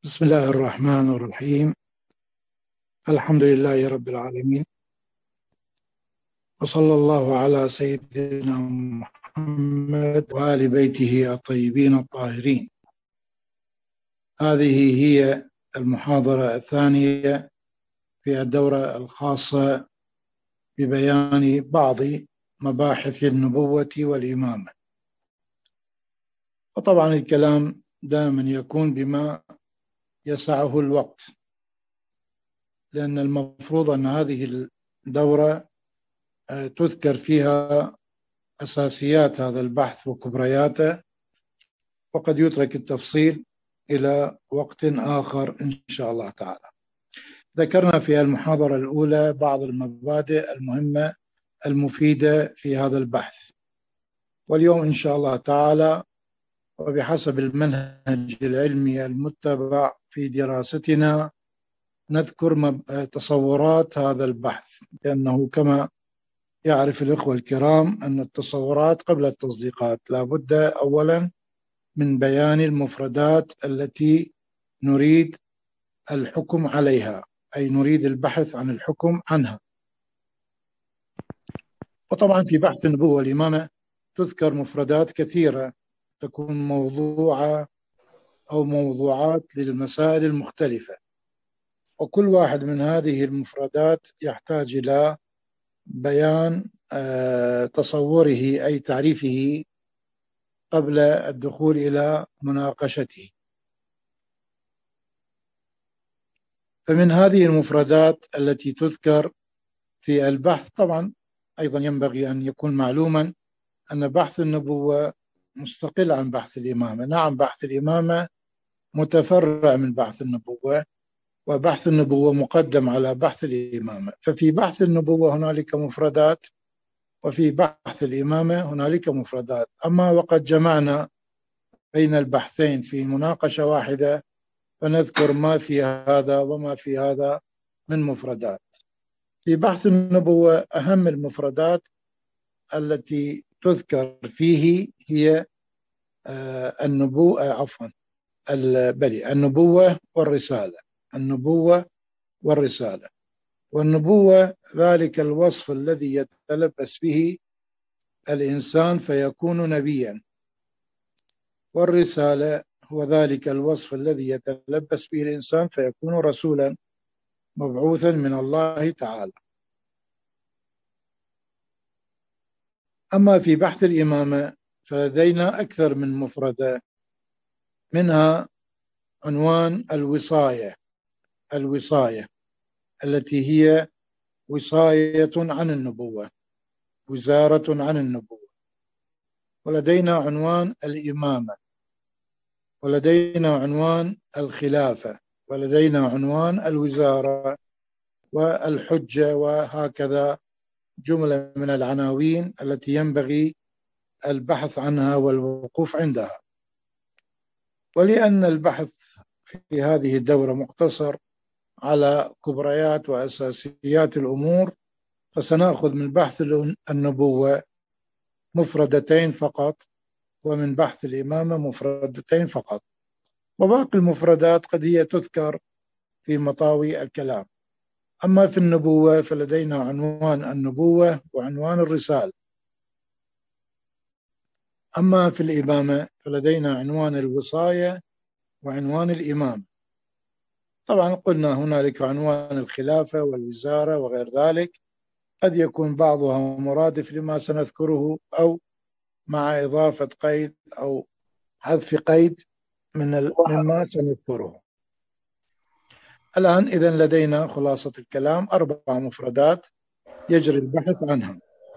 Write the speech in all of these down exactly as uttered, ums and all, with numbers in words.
بسم الله الرحمن الرحيم. الحمد لله رب العالمين، وصلى الله على سيدنا محمد وآل بيته الطيبين الطاهرين. هذه هي المحاضرة الثانية في الدورة الخاصة ببيان بعض مباحث النبوة والإمامة. وطبعا الكلام دائما يكون بما يسعه الوقت، لأن المفروض أن هذه الدورة تذكر فيها أساسيات هذا البحث وكبرياته، وقد يترك التفصيل إلى وقت آخر إن شاء الله تعالى. ذكرنا في المحاضرة الأولى بعض المبادئ المهمة المفيدة في هذا البحث، واليوم إن شاء الله تعالى وبحسب المنهج العلمي المتبع في دراستنا نذكر تصورات هذا البحث، لأنه كما يعرف الإخوة الكرام أن التصورات قبل التصديقات. لا بد أولا من بيان المفردات التي نريد الحكم عليها، أي نريد البحث عن الحكم عنها. وطبعا في بحث النبوة والإمامة تذكر مفردات كثيرة تكون موضوعة أو موضوعات للمسائل المختلفة، وكل واحد من هذه المفردات يحتاج إلى بيان تصوره أي تعريفه قبل الدخول إلى مناقشته. فمن هذه المفردات التي تذكر في البحث، طبعا أيضا ينبغي أن يكون معلوما أن بحث النبوة مستقل عن بحث الإمامة. نعم، بحث الإمامة متفرع من بحث النبوة، وبحث النبوة مقدم على بحث الإمامة. ففي بحث النبوة هنالك مفردات، وفي بحث الإمامة هنالك مفردات. أما وقد جمعنا بين البحثين في مناقشة واحدة فنذكر ما في هذا وما في هذا من مفردات. في بحث النبوة أهم المفردات التي تذكر فيه هي النبوة عفوا بلي النبوة والرسالة. النبوة والرسالة والنبوة ذلك الوصف الذي يتلبس به الإنسان فيكون نبيا، والرسالة هو ذلك الوصف الذي يتلبس به الإنسان فيكون رسولا مبعوثا من الله تعالى. أما في بحث الإمامة فلدينا أكثر من مفردة، منها عنوان الوصاية. الوصاية التي هي وصاية عن النبوة، وزارة عن النبوة. ولدينا عنوان الإمامة، ولدينا عنوان الخلافة، ولدينا عنوان الوزارة والحجة، وهكذا جملة من العناوين التي ينبغي البحث عنها والوقوف عندها. ولأن البحث في هذه الدورة مقتصر على كبريات وأساسيات الأمور، فسنأخذ من بحث النبوة مفردتين فقط، ومن بحث الإمامة مفردتين فقط، وباقي المفردات قد هي تذكر في مطاوي الكلام. أما في النبوة فلدينا عنوان النبوة وعنوان الرسالة. أما في الإمامة فلدينا عنوان الوصاية وعنوان الإمام. طبعا قلنا هنالك عنوان الخلافة والوزارة وغير ذلك، قد يكون بعضها مرادف لما سنذكره أو مع إضافة قيد أو حذف قيد من مما سنذكره الآن. إذن لدينا خلاصة الكلام أربع مفردات يجري البحث عنها.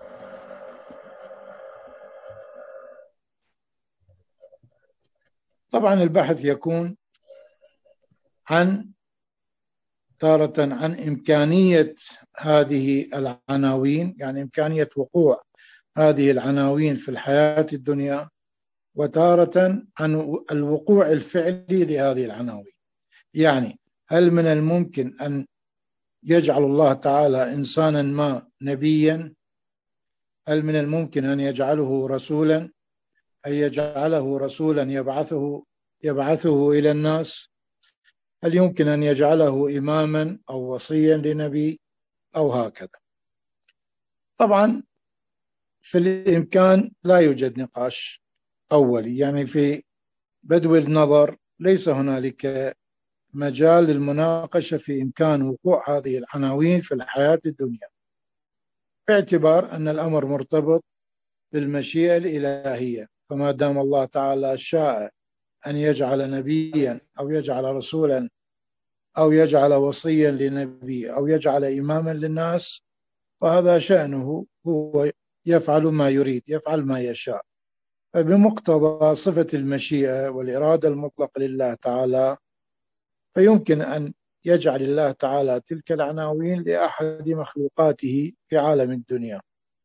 طبعا البحث يكون عن تارة عن إمكانية هذه العناوين، يعني إمكانية وقوع هذه العناوين في الحياة الدنيا، وتارة عن الوقوع الفعلي لهذه العناوين. يعني هل من الممكن أن يجعل الله تعالى إنسانا ما نبيا؟ هل من الممكن أن يجعله رسولا، أن يجعله رسولا يبعثه يبعثه إلى الناس؟ هل يمكن أن يجعله إماما أو وصيا لنبي أو هكذا؟ طبعا في الإمكان لا يوجد نقاش أولي، يعني في بدو النظر ليس هنالك مجال للمناقشة في إمكان وقوع هذه العناوين في الحياة الدنيا، باعتبار أن الأمر مرتبط بالمشيئة الإلهية. فما دام الله تعالى شاء أن يجعل نبيا أو يجعل رسولا أو يجعل وصيا لنبي أو يجعل إماما للناس، فهذا شأنه، هو يفعل ما يريد، يفعل ما يشاء. فبمقتضى صفة المشيئة والإرادة المطلقة لله تعالى، فيمكن أن يجعل الله تعالى تلك العناوين لأحد مخلوقاته في عالم الدنيا.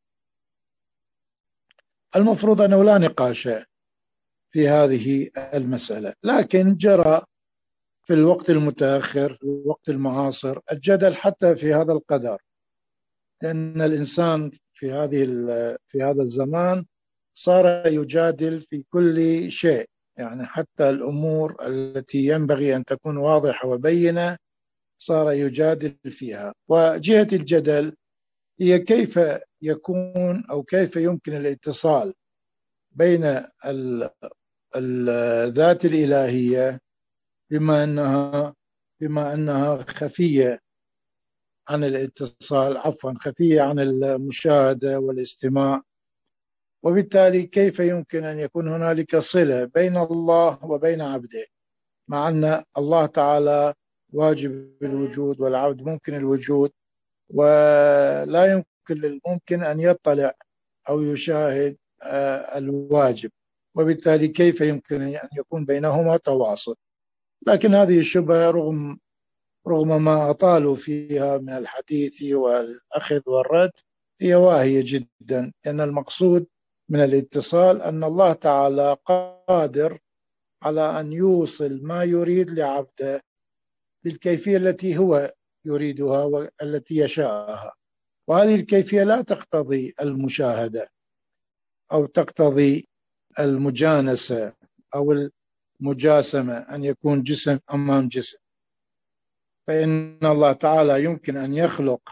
المفروض أنه لا نقاش في هذه المسألة، لكن جرى في الوقت المتأخر، في الوقت المعاصر، الجدل حتى في هذا القدر، لأن الإنسان في هذه في هذا الزمان صار يجادل في كل شيء، يعني حتى الأمور التي ينبغي أن تكون واضحة وبينة صار يجادل فيها. وجهة الجدل هي كيف يكون أو كيف يمكن الاتصال بين الذات الإلهية بما أنها بما أنها خفية عن الاتصال، عفوا خفية عن المشاهدة والاستماع، وبالتالي كيف يمكن أن يكون هنالك صلة بين الله وبين عبده، مع أن الله تعالى واجب الوجود والعبد ممكن الوجود، ولا يمكن للممكن أن يطلع أو يشاهد الواجب، وبالتالي كيف يمكن أن يكون بينهما تواصل. لكن هذه الشبهة رغم رغم ما أطالوا فيها من الحديث والأخذ والرد هي واهية جدا، لأن المقصود من الاتصال أن الله تعالى قادر على أن يوصل ما يريد لعبده بالكيفية التي هو يريدها والتي يشاءها، وهذه الكيفية لا تقتضي المشاهدة أو تقتضي المجانسة أو المجاسمة، أن يكون جسم أمام جسم. فإن الله تعالى يمكن أن يخلق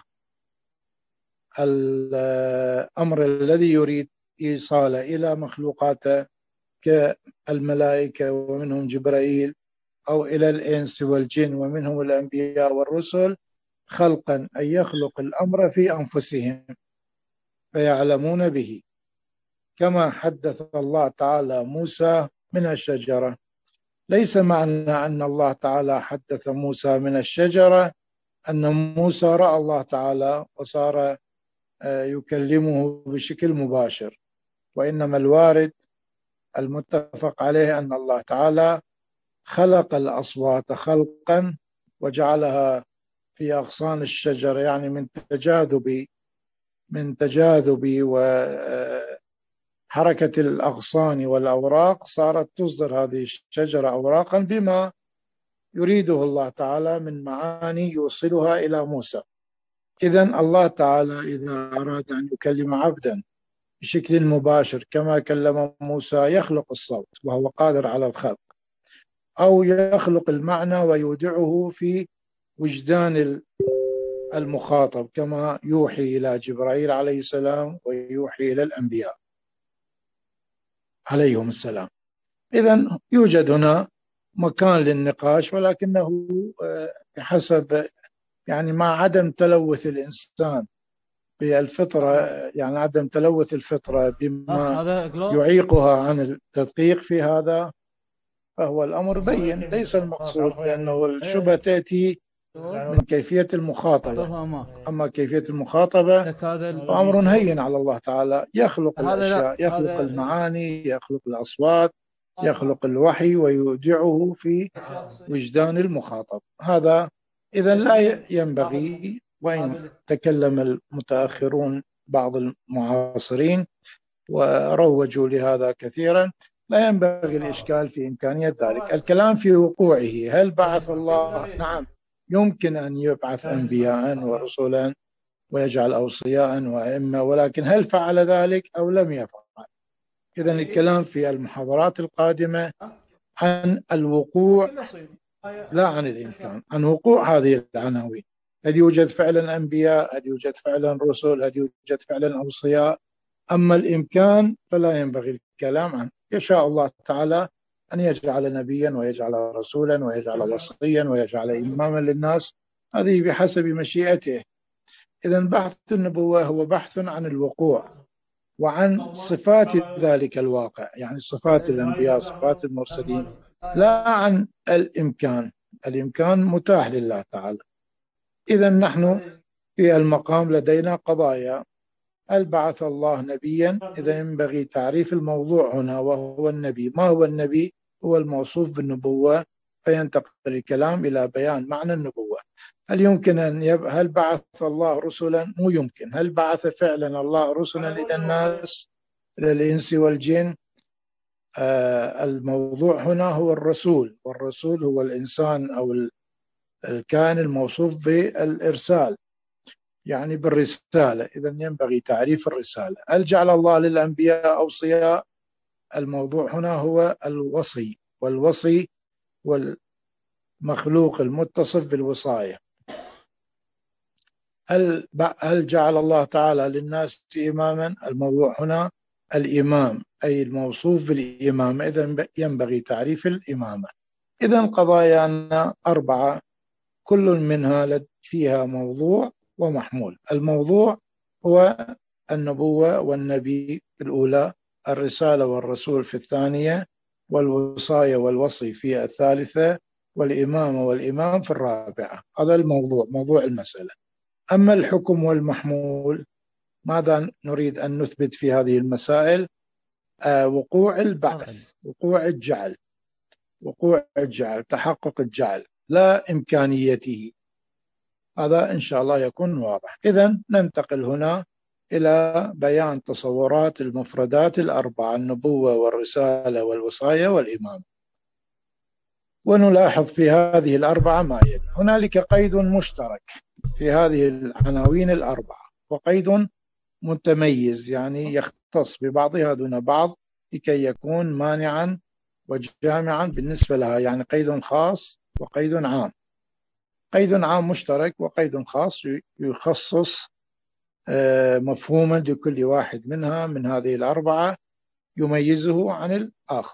الأمر الذي يريد إيصاله إلى مخلوقاته كالملائكة ومنهم جبرائيل، أو إلى الإنس والجن ومنهم الأنبياء والرسل، خلقا أن يخلق الأمر في أنفسهم فيعلمون به، كما حدث الله تعالى موسى من الشجرة. ليس معنى أن الله تعالى حدث موسى من الشجرة أن موسى رأى الله تعالى وصار يكلمه بشكل مباشر، وإنما الوارد المتفق عليه أن الله تعالى خلق الأصوات خلقا وجعلها في أغصان الشجر، يعني من تجاذب من تجاذب وحركة الأغصان والأوراق صارت تصدر هذه الشجرة أوراقا بما يريده الله تعالى من معاني يوصلها إلى موسى. إذن الله تعالى إذا أراد أن يكلم عبدا بشكل مباشر كما كلم موسى يخلق الصوت وهو قادر على الخلق، أو يخلق المعنى ويودعه في وجدان المخاطب كما يوحي إلى جبرائيل عليه السلام ويوحي إلى الأنبياء عليهم السلام. إذن يوجد هنا مكان للنقاش، ولكنه بحسب يعني مع عدم تلوث الإنسان بالفطرة، يعني عدم تلوث الفطرة بما يعيقها عن التدقيق في هذا، فهو الأمر بين. ليس المقصود لأنه الشبهة تأتي من كيفية المخاطبة، أما كيفية المخاطبة فأمر هين على الله تعالى، يخلق الأشياء، يخلق المعاني، يخلق الأصوات، يخلق الوحي ويودعه في وجدان المخاطب. هذا إذا لا ينبغي، وإن تكلم المتأخرون بعض المعاصرين وروجوا لهذا كثيرا، لا ينبغي الإشكال في إمكانية ذلك. الكلام في وقوعه، هل بعث الله؟ نعم، يمكن أن يبعث أنبياء ورسلا ويجعل أوصياء وأئمة، ولكن هل فعل ذلك أو لم يفعل؟ إذن الكلام في المحاضرات القادمة عن الوقوع لا عن الإمكان، عن وقوع هذه العناوين. هل يوجد فعلا أنبياء؟ هل يوجد فعلا رسل؟ هل يوجد فعلا أوصياء؟ أما الإمكان فلا ينبغي الكلام عنه. يشاء الله تعالى أن يجعل نبيا ويجعل رسولا ويجعل وصيا ويجعل إماما للناس، هذه بحسب مشيئته. إذن بحث النبوة هو بحث عن الوقوع وعن صفات ذلك الواقع، يعني صفات الأنبياء، صفات المرسلين، لا عن الإمكان. الإمكان متاح لله تعالى. إذن نحن في المقام لدينا قضايا: هل بعث الله نبيا؟ إذا ينبغي تعريف الموضوع هنا وهو النبي. ما هو النبي؟ هو الموصوف بالنبوة، فينتقل الكلام إلى بيان معنى النبوة. هل يمكن أن يب... هل بعث الله رسلا؟ مو يمكن. هل بعث فعلا الله رسلا إلى الناس، إلى الإنس والجن؟ آه الموضوع هنا هو الرسول، والرسول هو الإنسان أو الكائن الموصوف بالإرسال، يعني بالرسالة. إذا ينبغي تعريف الرسالة. هل جعل الله للأنبياء أوصياء؟ الموضوع هنا هو الوصي، والوصي والمخلوق المتصف بالوصاية. هل هل جعل الله تعالى للناس إماما؟ الموضوع هنا الإمام، أي الموصوف بالإمامة. إذا ينبغي تعريف الإمامة. إذا قضايانا أربعة، كل منها فيها موضوع ومحمول. الموضوع هو النبوة والنبي في الأولى، الرسالة والرسول في الثانية، والوصاية والوصي في الثالثة، والإمامة والإمام في الرابعة. هذا الموضوع، موضوع المسألة. أما الحكم والمحمول، ماذا نريد أن نثبت في هذه المسائل؟ آه وقوع البعث، وقوع الجعل، وقوع الجعل، تحقق الجعل، لا إمكانيته. هذا إن شاء الله يكون واضح. إذن ننتقل هنا إلى بيان تصورات المفردات الأربعة: النبوة والرسالة والوصاية والإمامة. ونلاحظ في هذه الأربعة ما يلي: هنالك قيد مشترك في هذه العناوين الأربعة، وقيد متميز يعني يختص ببعضها دون بعض لكي يكون مانعا وجامعا بالنسبة لها، يعني قيد خاص وقيد عام. قيد عام مشترك وقيد خاص يخصص مفهوما لكل واحد منها من هذه الأربعة يميزه عن الآخر،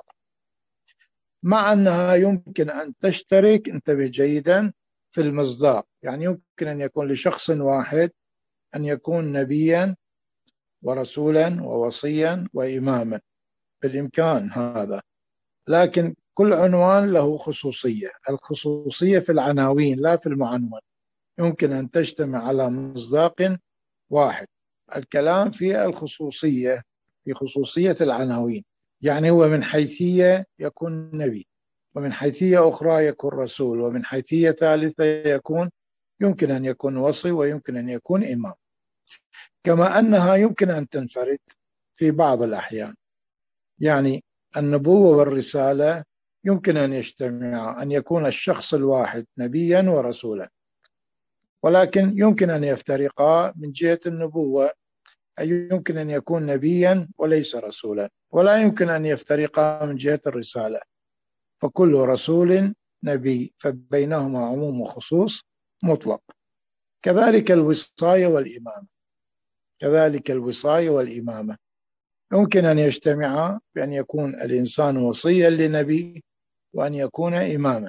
مع أنها يمكن أن تشترك، انتبه جيدا، في المصداق. يعني يمكن أن يكون لشخص واحد أن يكون نبيا ورسولا ووصيا وإماما، بالإمكان هذا، لكن كل عنوان له خصوصية. الخصوصية في العناوين لا في المعنون. يمكن أن تجتمع على مصداق واحد. الكلام في الخصوصية، في خصوصية العناوين. يعني هو من حيثية يكون نبي، ومن حيثية أخرى يكون رسول، ومن حيثية ثالثة يكون يمكن أن يكون وصي، ويمكن أن يكون إمام. كما أنها يمكن أن تنفرد في بعض الأحيان. يعني النبوة والرسالة يمكن أن يجتمع، أن يكون الشخص الواحد نبيا ورسولا، ولكن يمكن أن يفترقا من جهة النبوة، أي يمكن أن يكون نبيا وليس رسولا، ولا يمكن أن يفترقا من جهة الرسالة، فكل رسول نبي، فبينهما عموم وخصوص مطلق. كذلك الوصاية والإمامة، كذلك الوصاية والإمامة يمكن أن يجتمعا بأن يكون الإنسان وصيا لنبي وأن يكون إماما،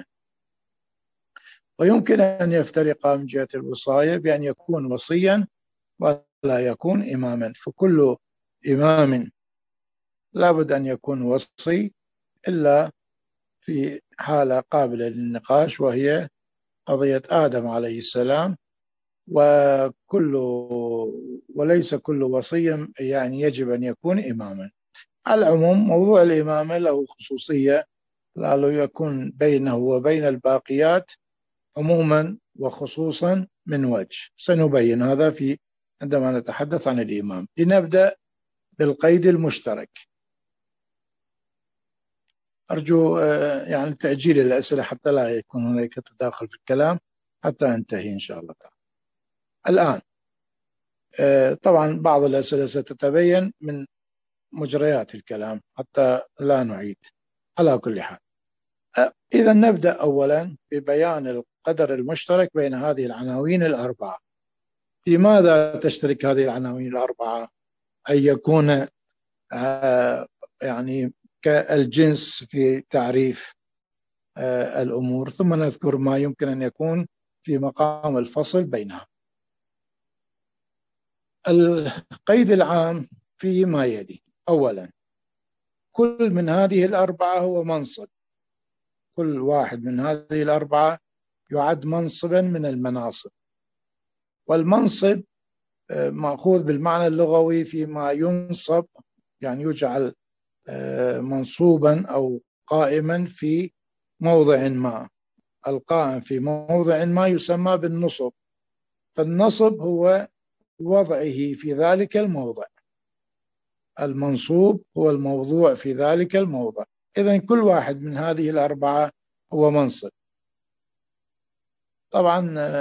ويمكن أن يفترقا من جهة الوصاية بأن يكون وصيا ولا يكون إماما. فكل إمام لابد أن يكون وصي، إلا في حالة قابلة للنقاش، وهي قضية آدم عليه السلام. وكل وليس كل وصي يعني يجب أن يكون إماما. على العموم موضوع الإمامة له خصوصية، لعله يكون بينه وبين الباقيات عموما وخصوصا من وجه، سنبين هذا في عندما نتحدث عن الإمام. لنبدأ بالقيد المشترك. أرجو يعني تأجيل الأسئلة حتى لا يكون هناك تداخل في الكلام، حتى أنتهي إن شاء الله تعالى. الآن طبعا بعض الأسئلة ستتبين من مجريات الكلام حتى لا نعيد. على كل حال، إذا نبدأ أولا ببيان القدر المشترك بين هذه العناوين الأربعة. في ماذا تشترك هذه العناوين الأربعة؟ أن يكون يعني كالجنس في تعريف الأمور، ثم نذكر ما يمكن أن يكون في مقام الفصل بينها. القيد العام فيه ما يلي: أولا، كل من هذه الأربعة هو منصب. كل واحد من هذه الأربعة يعد منصبا من المناصب، والمنصب مأخوذ بالمعنى اللغوي فيما ينصب، يعني يجعل منصوبا أو قائما في موضع ما. القائم في موضع ما يسمى بالنصب، فالنصب هو وضعه في ذلك الموضع. المنصوب هو الموضوع في ذلك الموضع. إذن كل واحد من هذه الأربعة هو منصب. طبعا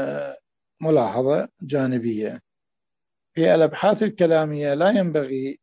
ملاحظة جانبية: في الأبحاث الكلامية لا ينبغي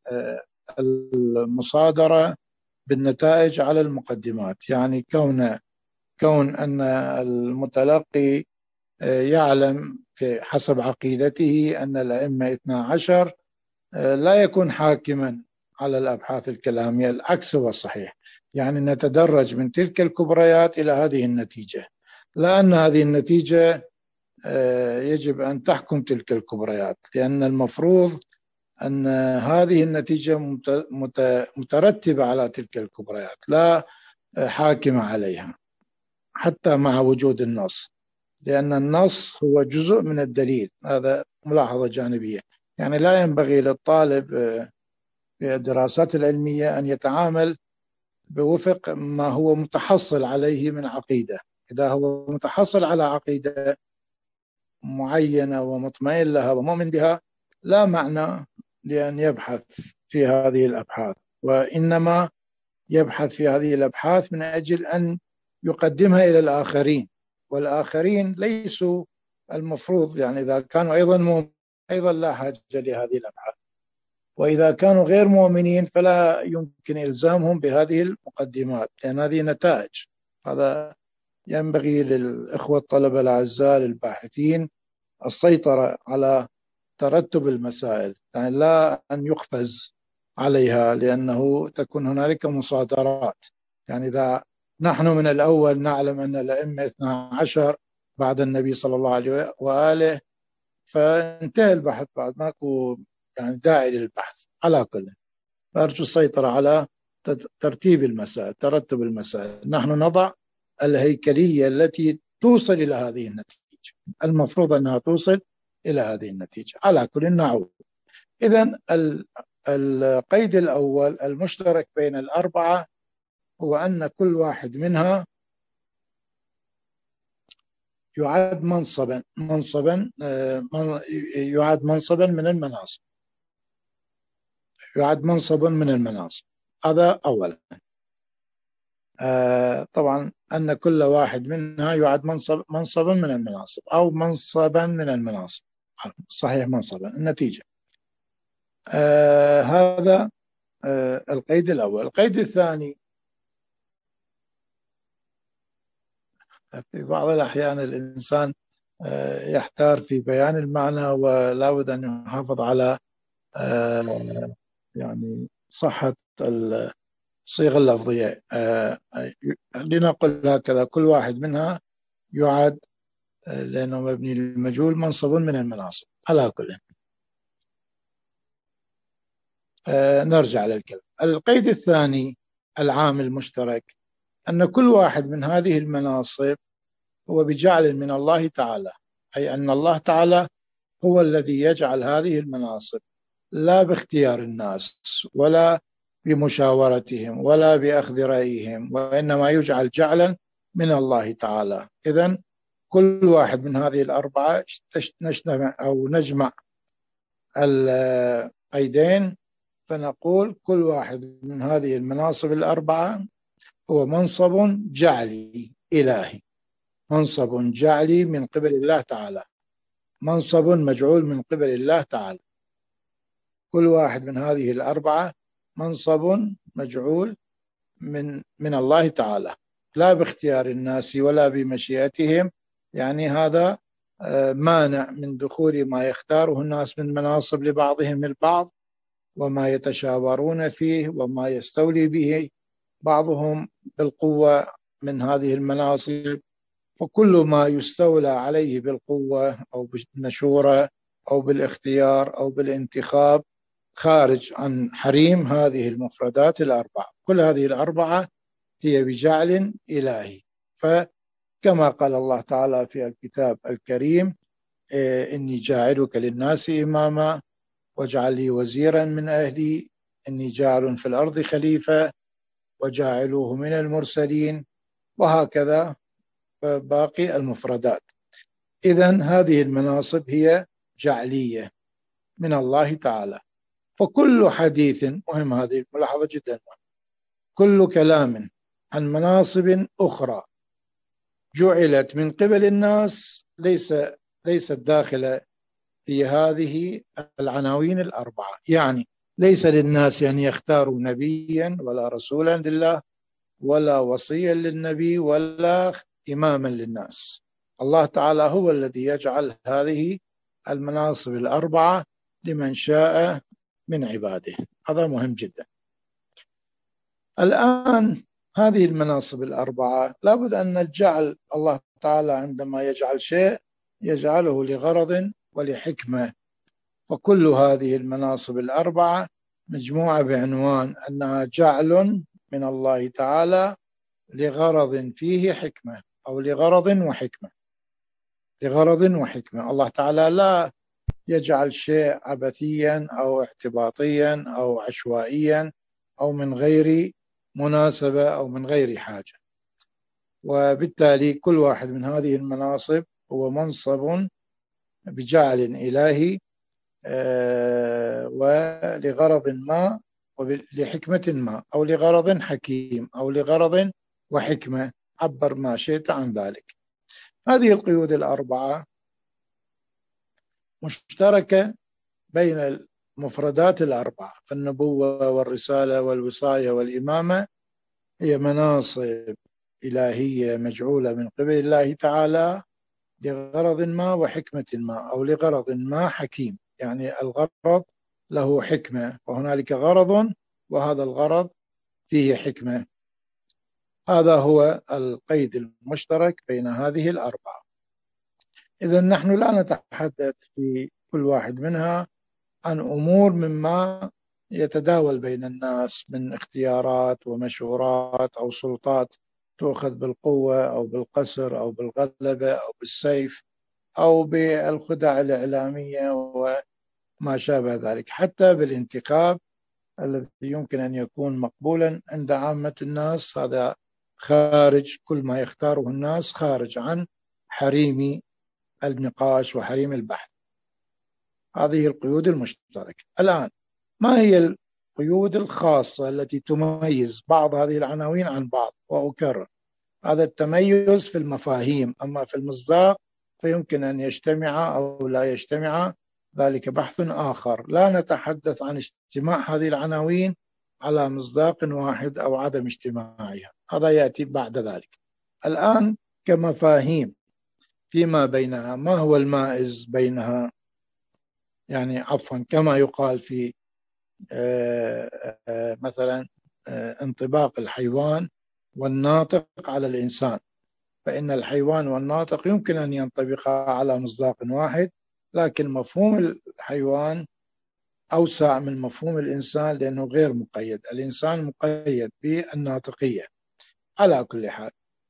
المصادرة بالنتائج على المقدمات. يعني كون كون أن المتلقي يعلم في حسب عقيدته أن الأئمة اثنا عشر لا يكون حاكما على الأبحاث الكلامية. العكس هو الصحيح، يعني نتدرج من تلك الكبريات إلى هذه النتيجة، لأن هذه النتيجة يجب أن تحكم تلك الكبريات، لأن المفروض أن هذه النتيجة مترتبة على تلك الكبريات لا حاكمة عليها حتى مع وجود النص، لأن النص هو جزء من الدليل. هذا ملاحظة جانبية. يعني لا ينبغي للطالب في الدراسات العلمية أن يتعامل بوفق ما هو متحصل عليه من عقيدة. إذا هو متحصل على عقيدة معينة ومطمئن لها ومؤمن بها، لا معنى لأن يبحث في هذه الأبحاث، وإنما يبحث في هذه الأبحاث من أجل أن يقدمها إلى الآخرين، والآخرين ليسوا المفروض، يعني إذا كانوا أيضا مؤمنين أيضا لا حاجة لهذه الأبحاث، وإذا كانوا غير مؤمنين فلا يمكن إلزامهم بهذه المقدمات، لأن هذه نتائج. هذا ينبغي للإخوة الطلبة الأعزاء الباحثين السيطرة على ترتب المسائل، يعني لا أن يقفز عليها، لأنه تكون هنالك مصادرات. يعني إذا نحن من الأول نعلم أن الأئمة اثنا عشر بعد النبي صلى الله عليه وآله، فانتهى البحث، بعد ماكو يعني داعي للبحث. على كل، أرجو السيطرة على ترتيب المسائل، ترتب المسائل. نحن نضع الهيكلية التي توصل إلى هذه النتيجة، المفروض أنها توصل إلى هذه النتيجة. على كل نعود. إذن القيد الأول المشترك بين الأربعة هو أن كل واحد منها يعد منصبا منصبا يعد منصبا من المناصب يعد منصبا من المناصب. هذا أولا. طبعا أن كل واحد منها يعد منصب منصبا من المناصب أو منصبا من المناصب. صحيح، منصبا. النتيجة آه هذا آه القيد الأول. القيد الثاني: في بعض الأحيان الإنسان آه يحتار في بيان المعنى، ولا بد أن يحافظ على آه يعني صحة الصيغة اللفظية. آه لنقل هكذا: كل واحد منها يعد، آه لأنه مبني للمجهول، منصب من المناصب. على كل، آه نرجع للكلام. القيد الثاني العام المشترك: أن كل واحد من هذه المناصب هو بجعل من الله تعالى، أي أن الله تعالى هو الذي يجعل هذه المناصب، لا باختيار الناس ولا بمشاورتهم ولا بأخذ رأيهم، وإنما يجعل جعلا من الله تعالى. إذن كل واحد من هذه الأربعة نجمع أو نجمع القيدين، فنقول كل واحد من هذه المناصب الأربعة هو منصب جعلي إلهي، منصب جعلي من قبل الله تعالى، منصب مجعول من قبل الله تعالى. كل واحد من هذه الأربعة منصب مجعول من من الله تعالى. لا باختيار الناس ولا بمشيئتهم، يعني هذا مانع من دخول ما يختاره الناس من مناصب لبعضهم البعض، وما يتشاورون فيه، وما يستولي به بعضهم بالقوة من هذه المناصب. فكل ما يستولى عليه بالقوة أو بالمشورة أو بالاختيار أو بالانتخاب خارج عن حريم هذه المفردات الأربعة. كل هذه الأربعة هي بجعل إلهي. فكما قال الله تعالى في الكتاب الكريم: إني جاعلك للناس إماما واجعل لي وزيرا من أهلي إني جاعل في الأرض خليفة وجاعلوه من المرسلين، وهكذا باقي المفردات. إذن هذه المناصب هي جعلية من الله تعالى. فكل حديث، مهم هذه الملاحظة جدا مهم، كل كلام عن مناصب أخرى جعلت من قبل الناس ليس ليست داخلة في هذه العناوين الأربعة. يعني ليس للناس أن يختاروا نبيا ولا رسولا لله ولا وصيا للنبي ولا إماما للناس. الله تعالى هو الذي يجعل هذه المناصب الأربعة لمن شاء من عباده. هذا مهم جدا. الآن هذه المناصب الأربعة لابد أن نجعل الله تعالى عندما يجعل شيء يجعله لغرض ولحكمة. وكل هذه المناصب الأربعة مجموعة بعنوان أنها جعل من الله تعالى لغرض فيه حكمة، أو لغرض وحكمة. لغرض وحكمة. الله تعالى لا يجعل شيء عبثيا أو اعتباطيا أو عشوائيا أو من غير مناسبة أو من غير حاجة. وبالتالي كل واحد من هذه المناصب هو منصب بجعل إلهي ولغرض ما ولحكمة ما، أو لغرض حكيم، أو لغرض وحكمة، عبر ما شئت عن ذلك. هذه القيود الأربعة مشتركة بين المفردات الأربعة. فالنبوة والرسالة والوصاية والإمامة هي مناصب إلهية مجعولة من قبل الله تعالى لغرض ما وحكمة ما، أو لغرض ما حكيم. يعني الغرض له حكمة، وهنالك غرض وهذا الغرض فيه حكمة. هذا هو القيد المشترك بين هذه الأربعة. إذن نحن لا نتحدث في كل واحد منها عن أمور مما يتداول بين الناس من اختيارات ومشورات أو سلطات تؤخذ بالقوة أو بالقسر أو بالغلبة أو بالسيف أو بالخدع الإعلامية وما شابه ذلك، حتى بالانتخاب الذي يمكن أن يكون مقبولا عند عامة الناس. هذا خارج، كل ما يختاره الناس خارج عن حريم النقاش وحريم البحث. هذه القيود المشتركة. الآن ما هي القيود الخاصة التي تميز بعض هذه العناوين عن بعض؟ وأكرر، هذا التميز في المفاهيم، أما في المصداق فيمكن أن يجتمع أو لا يجتمع، ذلك بحث آخر. لا نتحدث عن اجتماع هذه العناوين على مصداق واحد أو عدم اجتماعها، هذا يأتي بعد ذلك. الآن كمفاهيم فيما بينها، ما هو المائز بينها؟ يعني عفوا، كما يقال في مثلا انطباق الحيوان والناطق على الإنسان، فإن الحيوان والناطق يمكن أن ينطبقا على مصداق واحد، لكن مفهوم الحيوان أوسع من مفهوم الإنسان لأنه غير مقيد. الإنسان مقيد بالناطقية. على كل حال،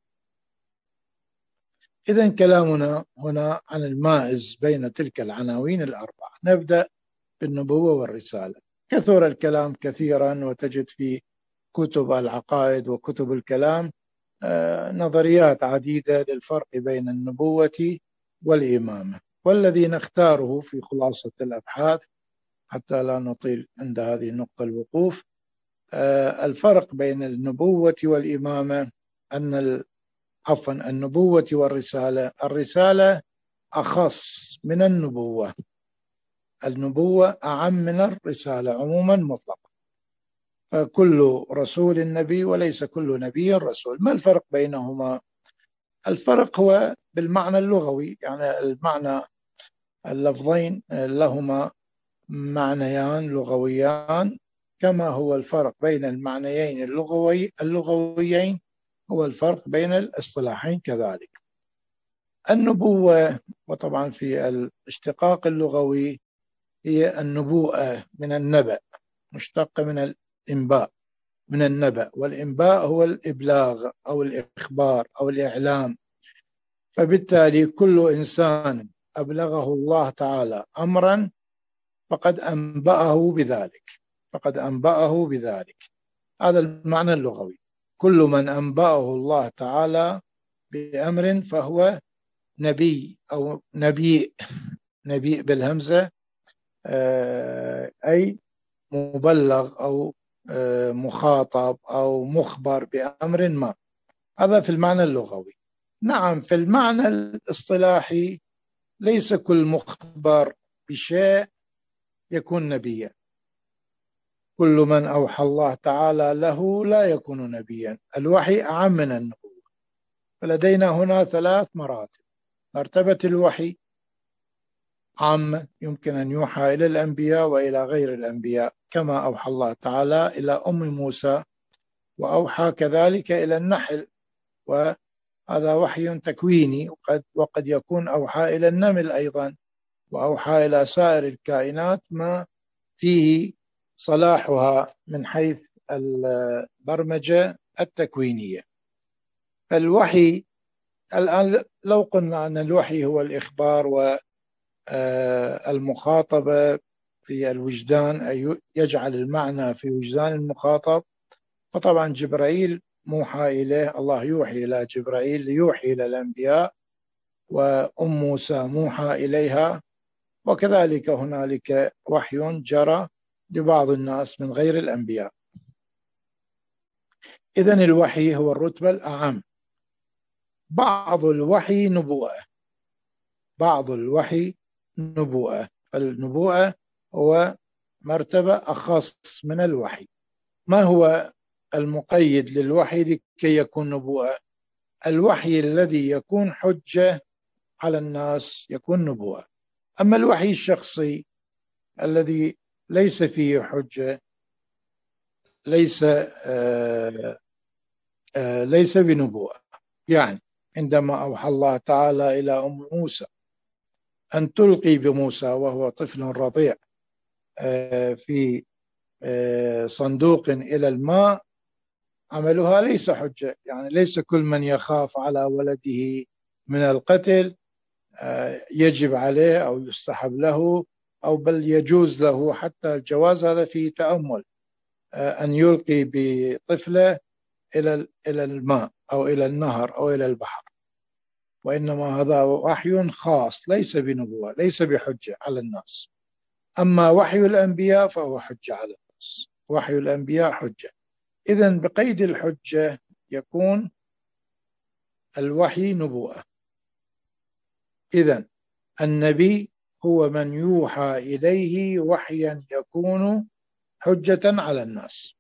إذن كلامنا هنا عن المائز بين تلك العناوين الأربعة. نبدأ بالنبوة والرسالة. كثر الكلام كثيرا، وتجد في كتب العقائد وكتب الكلام نظريات عديدة للفرق بين النبوة والإمامة. والذي نختاره في خلاصة الأبحاث حتى لا نطيل عند هذه النقطة الوقوف، الفرق بين النبوة والإمامة أن عفوا النبوة والرسالة، الرسالة أخص من النبوة، النبوة أعم من الرسالة عموما مطلقا. فكل رسول نبي وليس كل نبي رسول. ما الفرق بينهما؟ الفرق هو بالمعنى اللغوي، يعني المعنى اللفظين لهما معنيان لغويان، كما هو الفرق بين المعنيين اللغوي اللغويين هو الفرق بين الاصطلاحين كذلك. النبوة، وطبعا في الاشتقاق اللغوي، هي النبوءة من النبأ، مشتقة من الإنباء، من النبأ، والإنباء هو الإبلاغ أو الإخبار أو الإعلام. فبالتالي كل إنسان أبلغه الله تعالى أمرا فقد أنبأه بذلك، فقد أنبأه بذلك. هذا المعنى اللغوي. كل من أنبأه الله تعالى بأمر فهو نبي أو نبي، نبي بالهمزة، أي مبلغ أو مخاطب أو مخبر بأمر ما. هذا في المعنى اللغوي. نعم، في المعنى الاصطلاحي ليس كل مخبر بشيء يكون نبيا. كل من أوحى الله تعالى له لا يكون نبيا. الوحي أعم من النبوة. فلدينا هنا ثلاث مراتب. مرتبة الوحي عامة، يمكن أن يوحى إلى الأنبياء وإلى غير الأنبياء، كما أوحى الله تعالى إلى أم موسى، وأوحى كذلك إلى النحل، وهذا وحي تكويني. وقد, وقد يكون أوحى إلى النمل أيضا، وأوحى إلى سائر الكائنات ما فيه صلاحها من حيث البرمجة التكوينية. فالوحي الآن لو قلنا أن الوحي هو الإخبار والمخاطبة في الوجدان، أي يجعل المعنى في وجدان المخاطب، فطبعا جبرائيل موحى إليه، الله يوحي إلى جبرائيل ليوحي إلى الأنبياء، وأم موسى موحى إليها، وكذلك هنالك وحي جرى لبعض الناس من غير الأنبياء. إذن الوحي هو الرتبة الأعم. بعض الوحي نبوءة، بعض الوحي نبوءة. فالنبوءة هو مرتبة أخص من الوحي. ما هو المقيد للوحي لكي يكون نبوءة؟ الوحي الذي يكون حجة على الناس يكون نبوءة. أما الوحي الشخصي الذي ليس فيه حجة ليس آه آه ليس بنبوءة. يعني عندما أوحى الله تعالى إلى أم موسى أن تلقي بموسى وهو طفل رضيع آه في آه صندوق إلى الماء، عملها ليس حجة. يعني ليس كل من يخاف على ولده من القتل آه يجب عليه أو يستحب له أو بل يجوز له، حتى الجواز هذا فيه تأمل، أن يلقي بطفله إلى إلى الماء أو إلى النهر أو إلى البحر. وإنما هذا وحي خاص ليس بنبوة، ليس بحجة على الناس. أما وحي الأنبياء فهو حجة على الناس. وحي الأنبياء حجة. إذن بقيد الحجة يكون الوحي نبوة. إذن النبي هو من يوحى إليه وحيا يكون حجة على الناس.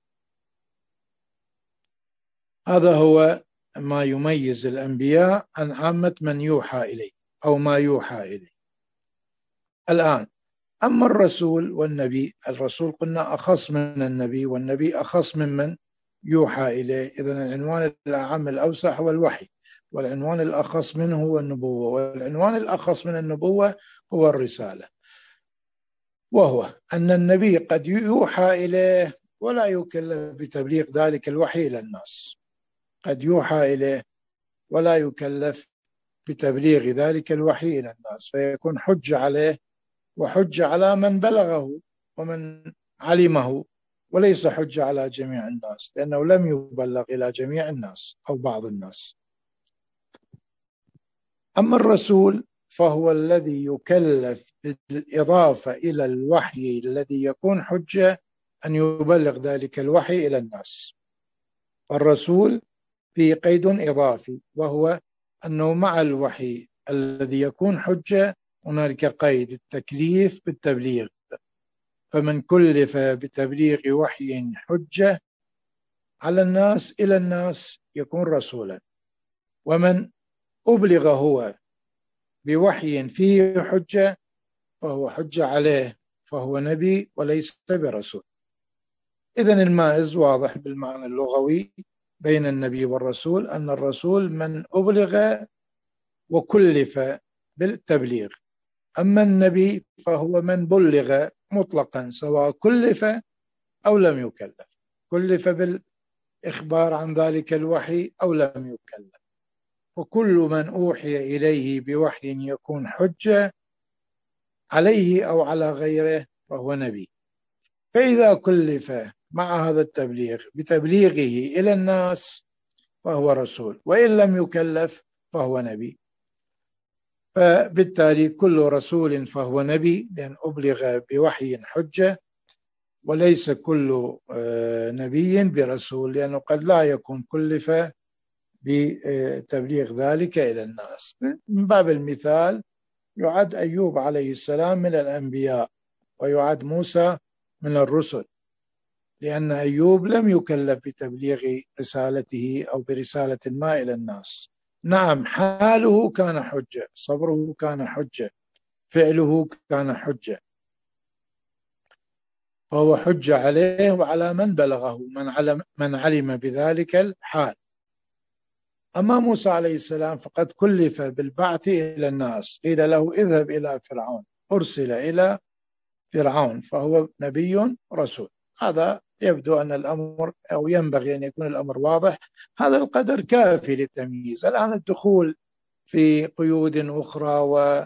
هذا هو ما يميز الأنبياء عن عامة من يوحى إليه أو ما يوحى إليه. الآن أما الرسول والنبي، الرسول قلنا أخص من النبي، والنبي أخص من من يوحى إليه. إذن العنوان الأعم الأوسع هو الوحي، والعنوان الأخص منه هو النبوة، والعنوان الأخص من النبوة هو الرسالة، وهو أن النبي قد يوحى إليه ولا يكلف بتبليغ ذلك الوحي إلى الناس. قد يوحى إليه ولا يكلف بتبليغ ذلك الوحي إلى الناس، فيكون حجة عليه وحجة على من بلغه ومن علمه، وليس حجة على جميع الناس، لأنه لم يبلغ إلى جميع الناس أو بعض الناس. أما الرسول فهو الذي يكلف بالإضافة إلى الوحي الذي يكون حجة أن يبلغ ذلك الوحي إلى الناس. الرسول في قيد إضافي، وهو أنه مع الوحي الذي يكون حجة هنالك قيد التكليف بالتبليغ. فمن كلف بتبليغ وحي حجة على الناس إلى الناس يكون رسولا، ومن أبلغ هو بوحي فيه حجة فهو حجة عليه، فهو نبي وليس برسول. إذن المائز واضح بالمعنى اللغوي بين النبي والرسول، أن الرسول من أبلغ وكلف بالتبليغ، أما النبي فهو من بلغ مطلقا سواء كلف أو لم يكلف، كلف بالإخبار عن ذلك الوحي أو لم يكلف. وكل من أوحي إليه بوحي يكون حجة عليه أو على غيره فهو نبي. فإذا كلف مع هذا التبليغ بتبليغه إلى الناس فهو رسول، وإن لم يكلف فهو نبي. فبالتالي كل رسول فهو نبي لأن أبلغ بوحي حجة، وليس كل نبي برسول لأنه قد لا يكون كلف بتبليغ ذلك إلى الناس. من باب المثال يعد أيوب عليه السلام من الأنبياء، ويعد موسى من الرسل، لأن أيوب لم يكلف بتبليغ رسالته أو برسالة ما إلى الناس. نعم حاله كان حجة، صبره كان حجة، فعله كان حجة، فهو حجة عليه وعلى من بلغه، من علم, من علم بذلك الحال. أما موسى عليه السلام فقد كلف بالبعث إلى الناس، قيل له اذهب إلى فرعون، أرسل إلى فرعون، فهو نبي رسول. هذا يبدو أن الأمر أو ينبغي أن يكون الأمر واضح، هذا القدر كافي للتمييز. الآن الدخول في قيود أخرى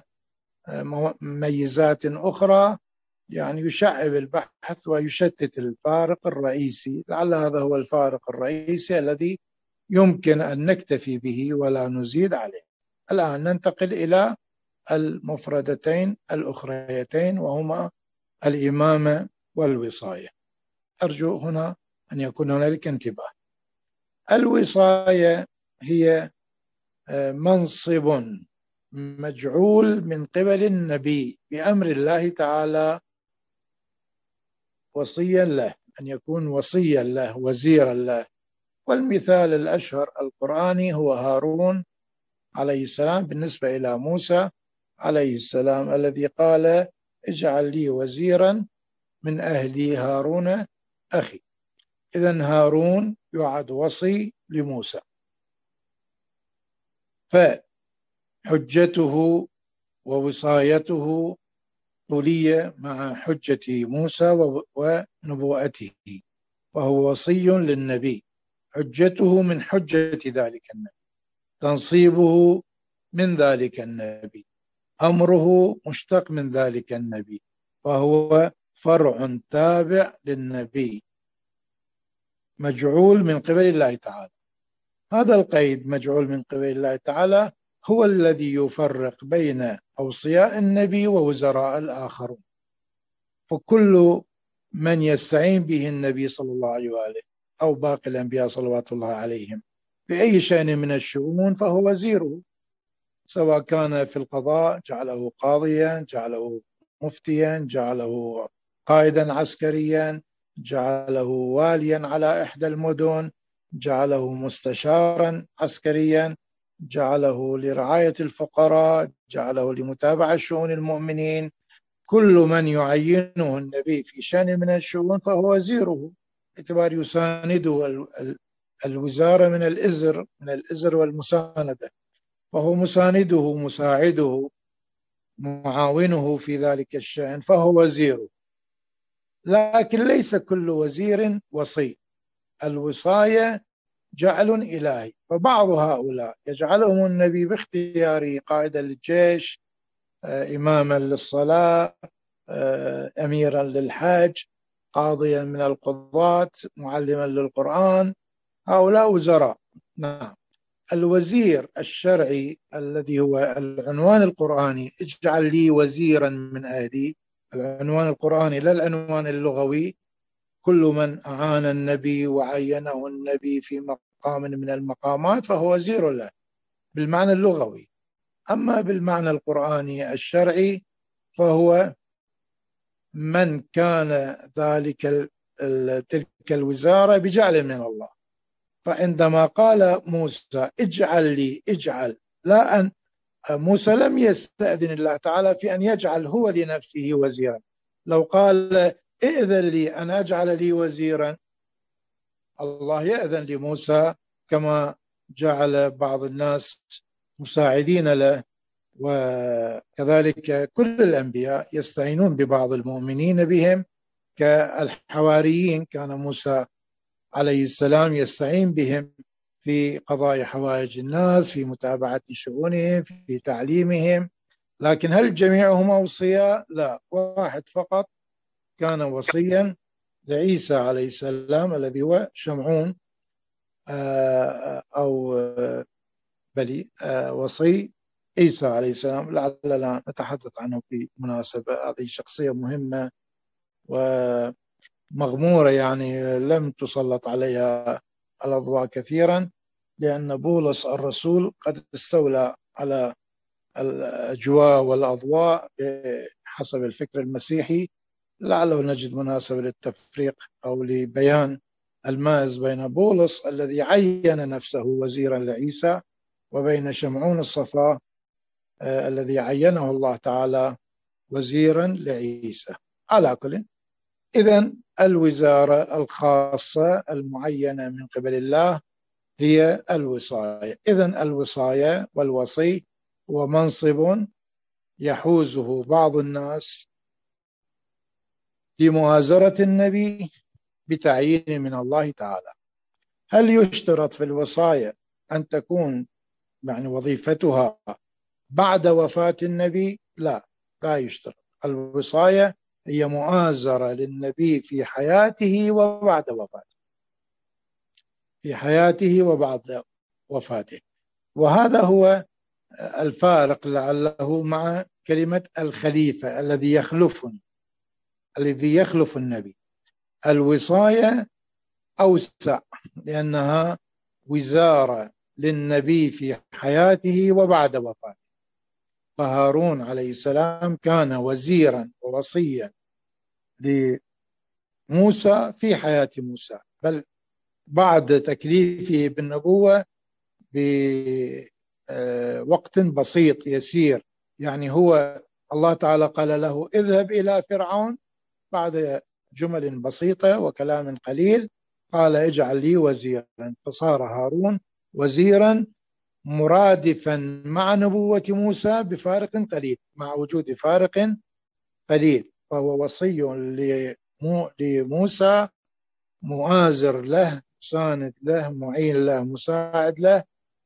ومميزات أخرى يعني يشعب البحث ويشتت الفارق الرئيسي، لعل هذا هو الفارق الرئيسي الذي يمكن أن نكتفي به ولا نزيد عليه. الآن ننتقل إلى المفردتين الأخريتين وهما الإمامة والوصاية. أرجو هنا أن يكون هنالك انتباه. الوصاية هي منصب مجعول من قبل النبي بأمر الله تعالى وصيا له، أن يكون وصيا له وزيرا له. والمثال الأشهر القرآني هو هارون عليه السلام بالنسبة إلى موسى عليه السلام الذي قال اجعل لي وزيرا من أهلي هارون أخي. إذن هارون يعد وصي لموسى، فحجته ووصايته طولية مع حجة موسى ونبوءته، وهو وصي للنبي، حجته من حجة ذلك النبي، تنصيبه من ذلك النبي، أمره مشتق من ذلك النبي، فهو فرع تابع للنبي مجعول من قبل الله تعالى. هذا القيد مجعول من قبل الله تعالى هو الذي يفرق بين أوصياء النبي ووزراء الآخرون. فكل من يستعين به النبي صلى الله عليه وآله أو باقي الأنبياء صلوات الله عليهم بأي شأن من الشؤون فهو وزيره، سواء كان في القضاء جعله قاضيا، جعله مفتيا، جعله قائدا عسكريا، جعله واليا على إحدى المدن، جعله مستشارا عسكريا، جعله لرعاية الفقراء، جعله لمتابعة شؤون المؤمنين. كل من يعينه النبي في شأن من الشؤون فهو وزيره، باعتبار يسانده الوزارة من الإزر من الإزر والمساندة، فهو مسانده مساعده معاونه في ذلك الشأن، فهو وزيره. لكن ليس كل وزير وصي، الوصاية جعل إلهي، فبعض هؤلاء يجعلهم النبي باختياره قائدا للجيش، إماما للصلاة، أميرا للحج، قاضيا من القضاة، معلما للقرآن، هؤلاء وزراء. نعم، الوزير الشرعي الذي هو العنوان القرآني اجعل لي وزيرا من أهلي، العنوان القرآني لا العنوان اللغوي، كل من أعان النبي وعينه النبي في مقام من المقامات فهو وزير له بالمعنى اللغوي. أما بالمعنى القرآني الشرعي فهو من كان ذلك تلك الوزارة بجعل من الله. فعندما قال موسى اجعل لي اجعل، لا أن موسى لم يستأذن الله تعالى في أن يجعل هو لنفسه وزيرا. لو قال ائذن لي أن أجعل لي وزيرا، الله يأذن لموسى كما جعل بعض الناس مساعدين له، وكذلك كل الأنبياء يستعينون ببعض المؤمنين بهم كالحواريين. كان موسى عليه السلام يستعين بهم في قضاء حوائج الناس، في متابعة شؤونهم، في تعليمهم. لكن هل جميعهم أوصياء؟ لا، واحد فقط كان وصيا لعيسى عليه السلام الذي هو شمعون، أو بلي وصي عيسى عليه السلام. لعلنا نتحدث عنه في مناسبة. هذه شخصية مهمة ومغمورة، يعني لم تسلط عليها الأضواء كثيرا، لأن بولس الرسول قد استولى على الأجواء والأضواء حسب الفكر المسيحي. لعله نجد مناسبة للتفريق أو لبيان المائز بين بولس الذي عين نفسه وزيرا لعيسى، وبين شمعون الصفا آه الذي عينه الله تعالى وزيرا لعيسى. على كل، إذن الوزارة الخاصة المعينة من قبل الله هي الوصاية. إذن الوصاية والوصي هو منصب يحوزه بعض الناس لمؤازرة النبي بتعيين من الله تعالى. هل يشترط في الوصاية أن تكون يعني وظيفتها بعد وفاة النبي؟ لا، لا يشترط. الوصاية هي مؤازرة للنبي في حياته وبعد وفاته، في حياته وبعد وفاته. وهذا هو الفارق لعله مع كلمة الخليفة الذي يخلفني، الذي يخلف النبي. الوصاية أوسع لأنها وزارة للنبي في حياته وبعد وفاته. فهارون عليه السلام كان وزيرا ووصيا لموسى في حياة موسى، بل بعد تكليفه بالنبوة بوقت بسيط يسير. يعني هو الله تعالى قال له اذهب إلى فرعون، بعد جمل بسيطة وكلام قليل قال اجعل لي وزيرا، فصار هارون وزيرا مرادفا مع نبوة موسى بفارق قليل، مع وجود فارق قليل. فهو وصي لموسى، مؤازر له، مساند له، معين له، مساعد له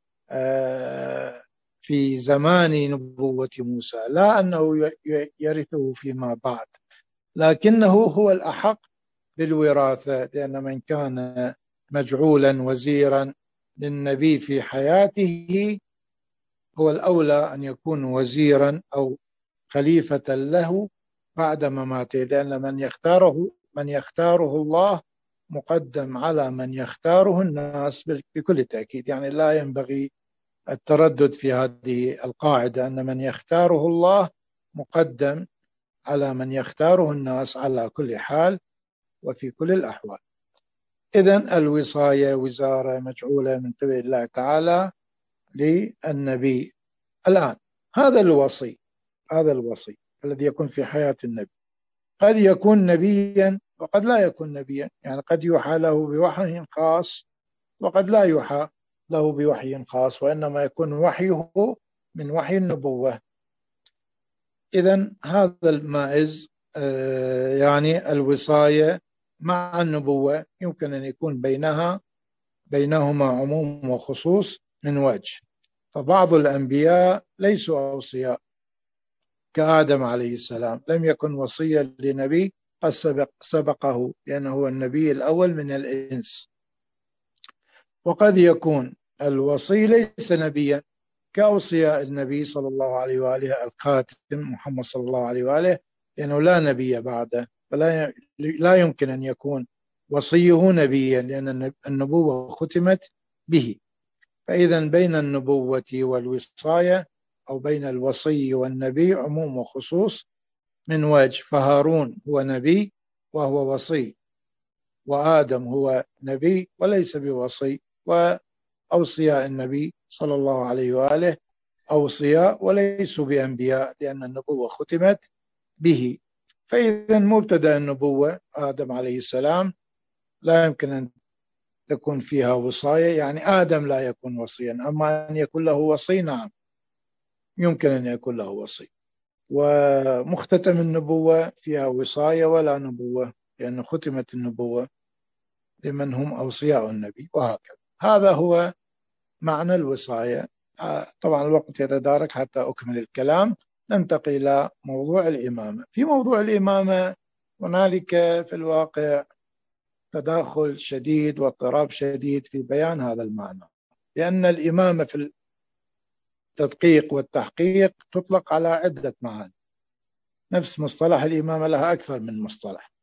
في زمان نبوة موسى، لا أنه يرثه فيما بعد، لكنه هو الأحق بالوراثة، لأن من كان مجعولا وزيرا للنبي في حياته هو الأولى أن يكون وزيرا أو خليفة له بعد مماته، لأن من يختاره من يختاره الله مقدم على من يختاره الناس بكل تأكيد. يعني لا ينبغي التردد في هذه القاعدة، أن من يختاره الله مقدم على من يختاره الناس على كل حال وفي كل الأحوال. إذن الوصاية وزارة مجعولة من قبل الله تعالى للنبي. الآن هذا الوصي هذا الوصي الذي يكون في حياة النبي قد يكون نبيا وقد لا يكون نبيا، يعني قد يوحى له بوحي خاص وقد لا يوحى له بوحي خاص، وإنما يكون وحيه من وحي النبوة. إذن هذا المائز يعني الوصاية مع النبوة يمكن أن يكون بينها بينهما عموم وخصوص من وجه. فبعض الأنبياء ليسوا أوصياء كآدم عليه السلام، لم يكن وصيا لنبي قد سبق سبقه لأنه هو النبي الأول من الإنس. وقد يكون الوصي ليس نبيا كأوصياء النبي صلى الله عليه وآله الخاتم محمد صلى الله عليه وآله، لأنه لا نبي بعده، فلا لا يمكن أن يكون وصيه نبيا لأن النبوة ختمت به. فإذا بين النبوة والوصاية أو بين الوصي والنبي عموم وخصوص من وجه، فهارون هو نبي وهو وصي، وآدم هو نبي وليس بوصي، وأوصياء النبي صلى الله عليه وآله أوصياء وليسوا بأنبياء، لأن النبوة ختمت به. فإذا مبتدأ النبوة آدم عليه السلام لا يمكن أن تكون فيها وصاية، يعني آدم لا يكون وصيا. أما أن يكون له وصي نعم يمكن أن يكون له وصي. ومختتم النبوة فيها وصاية ولا نبوة، لأن ختمت النبوة لمن هم أوصياء النبي، وهكذا. هذا هو معنى الوصاية. طبعا الوقت يتدارك حتى أكمل الكلام. ننتقل إلى موضوع الإمامة. في موضوع الإمامة هنالك في الواقع تداخل شديد واضطراب شديد في بيان هذا المعنى، لأن الإمامة في التدقيق والتحقيق تطلق على عدة معاني. نفس مصطلح الإمامة لها أكثر من مصطلح،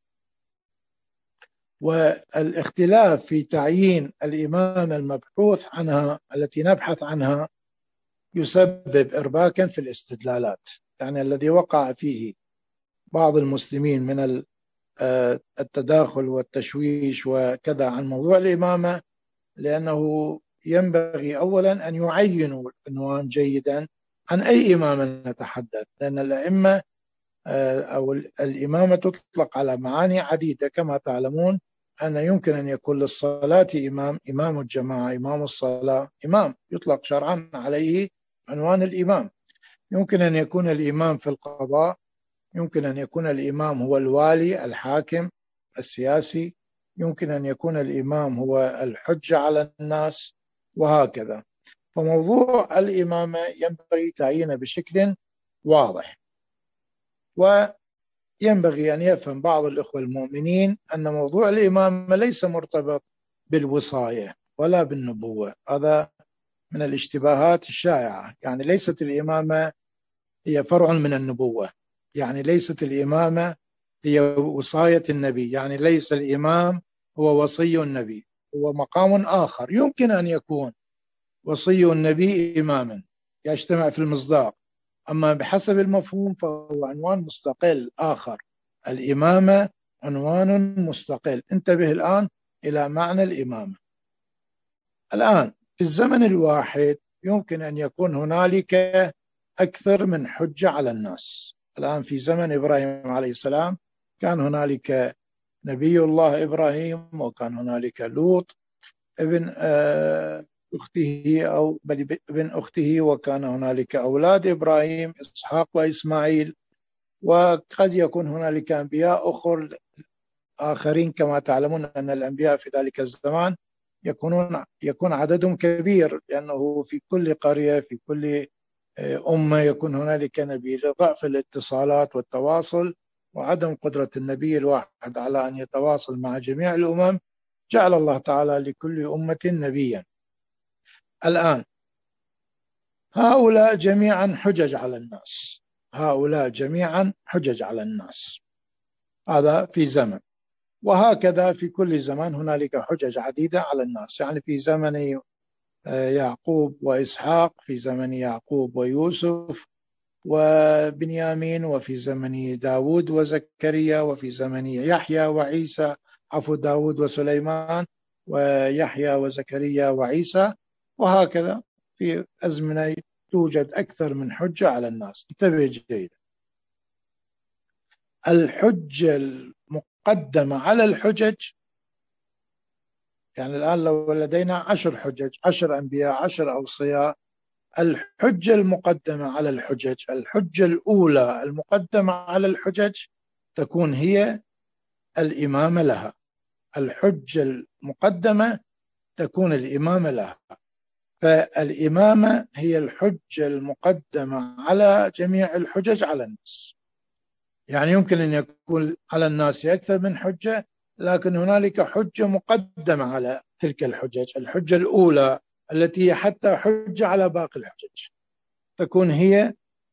والاختلاف في تعيين الإمامة المبحوث عنها التي نبحث عنها يسبب إرباكا في الاستدلالات. يعني الذي وقع فيه بعض المسلمين من التداخل والتشويش وكذا عن موضوع الإمامة، لأنه ينبغي أولا أن يعينوا عنوان جيدا عن أي إمامة نتحدث، لأن الأئمة أو الإمامة تطلق على معاني عديدة. كما تعلمون أن يمكن أن يكون للصلاة إمام، إمام الجماعة، إمام الصلاة، إمام يطلق شرعا عليه عنوان الإمام. يمكن أن يكون الإمام في القضاء، يمكن أن يكون الإمام هو الوالي الحاكم السياسي، يمكن أن يكون الإمام هو الحجة على الناس، وهكذا. فموضوع الإمامة ينبغي تعيينه بشكل واضح. وينبغي أن يفهم بعض الإخوة المؤمنين أن موضوع الإمامة ليس مرتبط بالوصاية ولا بالنبوة. هذا من الاشتباهات الشائعة. يعني ليست الإمامة هي فرع من النبوة، يعني ليست الإمامة هي وصاية النبي، يعني ليس الإمام هو وصي النبي، هو مقام آخر. يمكن أن يكون وصي النبي إماما يجتمع في المصداق، أما بحسب المفهوم فهو عنوان مستقل آخر. الإمامة عنوان مستقل. انتبه الآن إلى معنى الإمامة. الآن في الزمن الواحد يمكن أن يكون هنالك أكثر من حجة على الناس. الآن في زمن إبراهيم عليه السلام كان هنالك نبي الله إبراهيم، وكان هنالك لوط ابن أخته أو ابن أخته، وكان هنالك أولاد إبراهيم إسحاق وإسماعيل، وقد يكون هنالك أنبياء أخر آخرين. كما تعلمون أن الأنبياء في ذلك الزمان يكونون يكون عددهم كبير، لأنه في كل قرية في كل أمة يكون هنالك نبي. لضعف الاتصالات والتواصل وعدم قدرة النبي الواحد على أن يتواصل مع جميع الأمم، جعل الله تعالى لكل أمة نبيا. الآن هؤلاء جميعا حجج على الناس، هؤلاء جميعا حجج على الناس. هذا في زمن، وهكذا في كل زمان هنالك حجج عديدة على الناس. يعني في زمن يعقوب وإسحاق، في زمن يعقوب ويوسف وبنيامين، وفي زمن داود وزكريا، وفي زمن يحيى وعيسى، عفوا داود وسليمان ويحيى وزكريا وعيسى، وهكذا في أزمنة توجد أكثر من حجة على الناس. انتبه جيدا. الحجة المقدمة على الحجج، يعني الآن لو لدينا عشر حجج، عشر أنبياء، عشر أوصياء، الحجة المقدمة على الحجج، الحجة الأولى المقدمة على الحجج تكون هي الإمامة لها. الحجة المقدمة تكون الإمامة لها. فالإمامة هي الحجة المقدمة على جميع الحجج على الناس. يعني يمكن أن يكون على الناس أكثر من حجة، لكن هنالك حجة مقدمة على تلك الحجج. الحجة الأولى التي هي حتى حجة على باقي الحجج تكون هي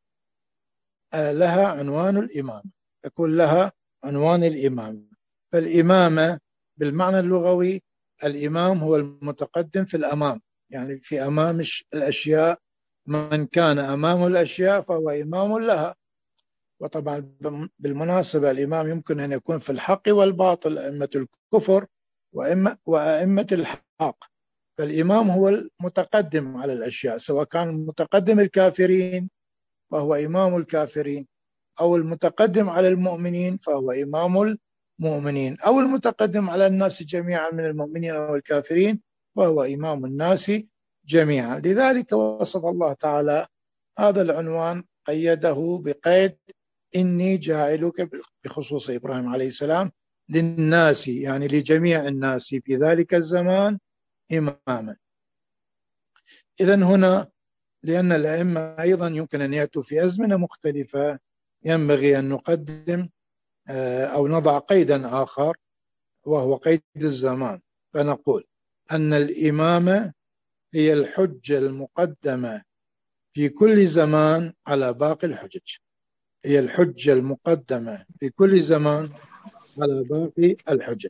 لها عنوان الإمامة، تكون لها عنوان الإمامة. فالإمامة بالمعنى اللغوي، الإمام هو المتقدم في الأمام، يعني في أمام الأشياء. من كان أمام الأشياء فهو إمام لها. وطبعا بالمناسبة الإمام يمكن أن يكون في الحق والباطل، أئمة الكفر وأئمة, وأئمة الحق. فالإمام هو المتقدم على الأشياء، سواء كان متقدم الكافرين فهو إمام الكافرين، أو المتقدم على المؤمنين فهو إمام المؤمنين، أو المتقدم على الناس جميعا من المؤمنين والكافرين فهو إمام الناس جميعا. لذلك وصف الله تعالى هذا العنوان، قيده بقيد إني جاعلك، بخصوص إبراهيم عليه السلام، للناس يعني لجميع الناس في ذلك الزمان إماما. إذن هنا لأن الأئمة أيضا يمكن أن يأتوا في أزمنة مختلفة، ينبغي أن نقدم أو نضع قيدا آخر وهو قيد الزمان، فنقول أن الإمامة هي الحجة المقدمة في كل زمان على باقي الحجج، هي الحجة المقدمة في كل زمان على باقي الحجج.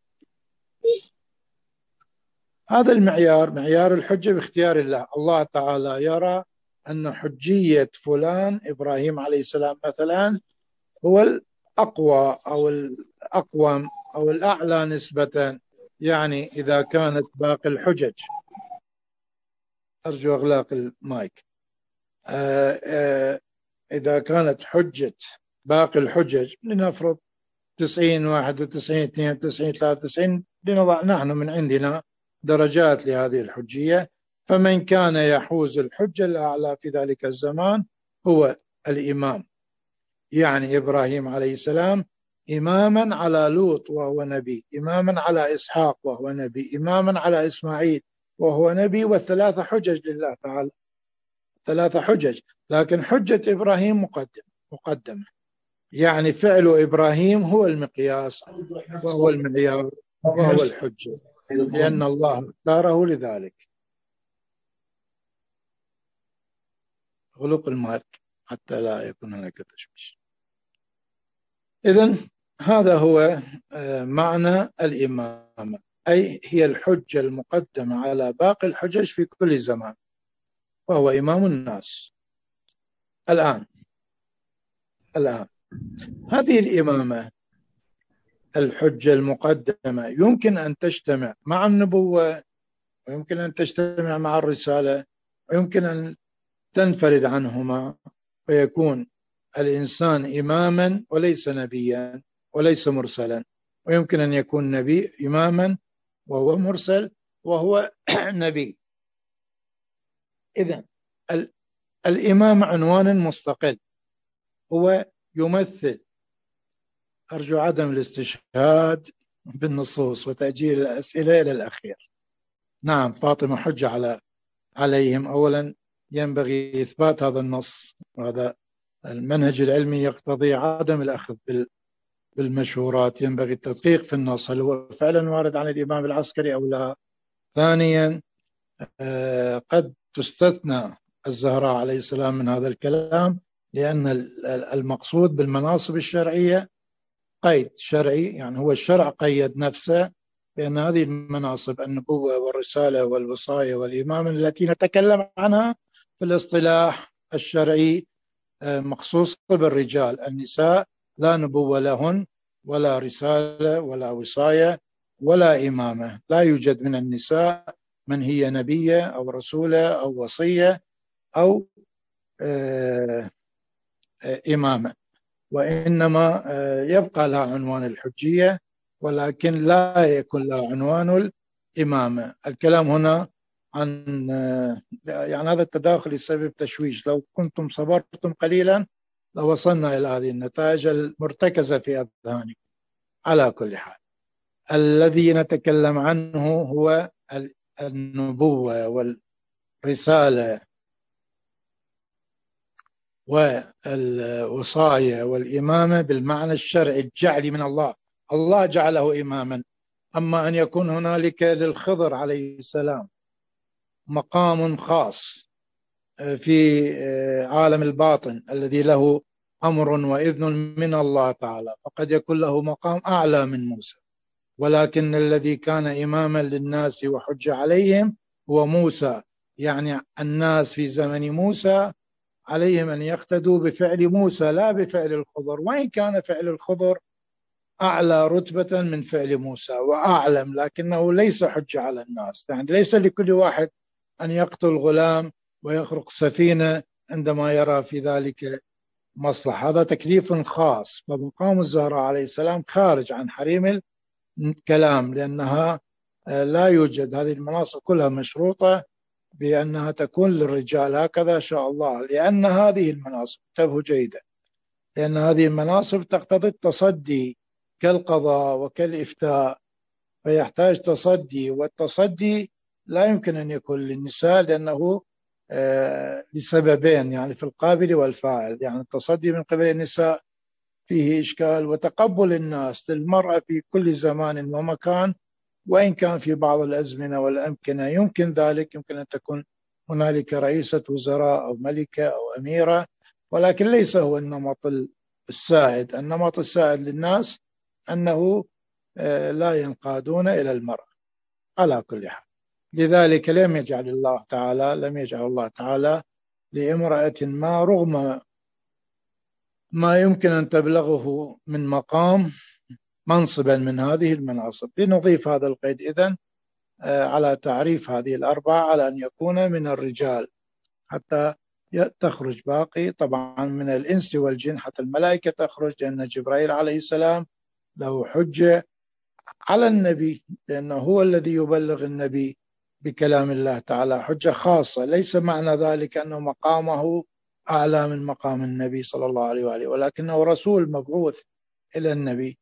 هذا المعيار، معيار الحجة باختيار الله. الله تعالى يرى أن حجية فلان إبراهيم عليه السلام مثلا هو الأقوى أو الأقوم أو الأعلى نسبة. يعني إذا كانت باقي الحجج، أرجو إغلاق المايك، آآ آآ إذا كانت حجة باقي الحجج لنفرض تسعين، واحد وتسعين، اثنين وتسعين، ثلاثة وتسعين، لنضع نحن من عندنا درجات لهذه الحجية، فمن كان يحوز الحجة الأعلى في ذلك الزمان هو الإمام. يعني إبراهيم عليه السلام إماما على لوط وهو نبي، إماما على إسحاق وهو نبي، إماما على إسماعيل وهو نبي، والثلاثة حجج لله تعالى، ثلاثة حجج، لكن حجة إبراهيم مقدم مقدمة. يعني فعل إبراهيم هو المقياس وهو المعيار وهو الحجة، لأن الله اختاره لذلك. غلق المايك حتى لا يكون هناك تشويش. إذن هذا هو معنى الإمامة، أي هي الحجة المقدمة على باقي الحجج في كل زمان، وهو إمام الناس. الآن الآن هذه الإمامة، الحجة المقدمة، يمكن أن تجتمع مع النبوة، ويمكن أن تجتمع مع الرسالة، ويمكن أن تنفرد عنهما ويكون الإنسان إماما وليس نبيا وليس مرسلا، ويمكن أن يكون نبي إماما وهو مرسل وهو نبي. إذن الإمام عنوان مستقل، هو يمثل، أرجو عدم الاستشهاد بالنصوص وتأجيل الأسئلة إلى الأخير. نعم فاطمة حجة على عليهم. أولا ينبغي إثبات هذا النص، وهذا المنهج العلمي يقتضي عدم الأخذ بالمشهورات، ينبغي التدقيق في النص، هل هو فعلا وارد عن الإمام العسكري أو لا. ثانيا قد تستثنى الزهراء عليه السلام من هذا الكلام، لأن المقصود بالمناصب الشرعية قيد شرعي، يعني هو الشرع قيد نفسه بأن هذه المناصب، النبوة والرسالة والوصاية والإمامة التي نتكلم عنها في الاصطلاح الشرعي، مخصوصة بالرجال. النساء لا نبوة لهن ولا رسالة ولا وصاية ولا إمامة، لا يوجد من النساء من هي نبية أو رسولة أو وصية أو إمامة، وإنما يبقى لها عنوان الحجية ولكن لا يكون لها عنوان الإمامة. الكلام هنا عن يعني هذا التداخل يسبب تشويش، لو كنتم صبرتم قليلا لوصلنا إلى هذه النتائج المرتكزة في أذهانكم. على كل حال الذي نتكلم عنه هو النبوة والرسالة والوصاية والإمامة بالمعنى الشرعي الجعلي من الله، الله جعله إماما. أما أن يكون هنالك للخضر عليه السلام مقام خاص في عالم الباطن الذي له أمر وإذن من الله تعالى، فقد يكون له مقام أعلى من موسى، ولكن الذي كان إماما للناس وحج عليهم هو موسى. يعني الناس في زمن موسى عليهم أن يقتدوا بفعل موسى لا بفعل الخضر، وإن كان فعل الخضر أعلى رتبة من فعل موسى وأعلم، لكنه ليس حجة على الناس. يعني ليس لكل واحد أن يقتل غلام ويخرق سفينة عندما يرى في ذلك مصلحة، هذا تكليف خاص. فمقام الزهراء عليه السلام خارج عن حريم الكلام، لأنها لا يوجد، هذه المناصب كلها مشروطة بأنها تكون للرجال، هكذا شاء الله، لأن هذه المناصب، انتبهوا جيدا، لأن هذه المناصب تقتضي التصدي كالقضاء وكالإفتاء، فيحتاج تصدي، والتصدي لا يمكن أن يكون للنساء لأنه آه لسببين، يعني في القابل والفاعل. يعني التصدي من قبل النساء فيه إشكال، وتقبل الناس للمرأة في كل زمان ومكان، وإن كان في بعض الأزمنة والأمكنة يمكن ذلك، يمكن أن تكون هنالك رئيسة وزراء أو ملكة أو أميرة، ولكن ليس هو النمط السائد. النمط السائد للناس أنه لا ينقادون إلى المرأة على كل حال. لذلك لم يجعل الله تعالى لم يجعل الله تعالى لامرأة ما، رغم ما يمكن أن تبلغه من مقام، منصبا من هذه المناصب. لنضيف هذا القيد إذن على تعريف هذه الأربعة على أن يكون من الرجال، حتى تخرج باقي طبعا من الإنس والجن، حتى الملائكة تخرج، لأن جبرائيل عليه السلام له حجة على النبي، لأنه هو الذي يبلغ النبي بكلام الله تعالى، حجة خاصة. ليس معنى ذلك أنه مقامه أعلى من مقام النبي صلى الله عليه وآله، ولكنه رسول مبعوث إلى النبي،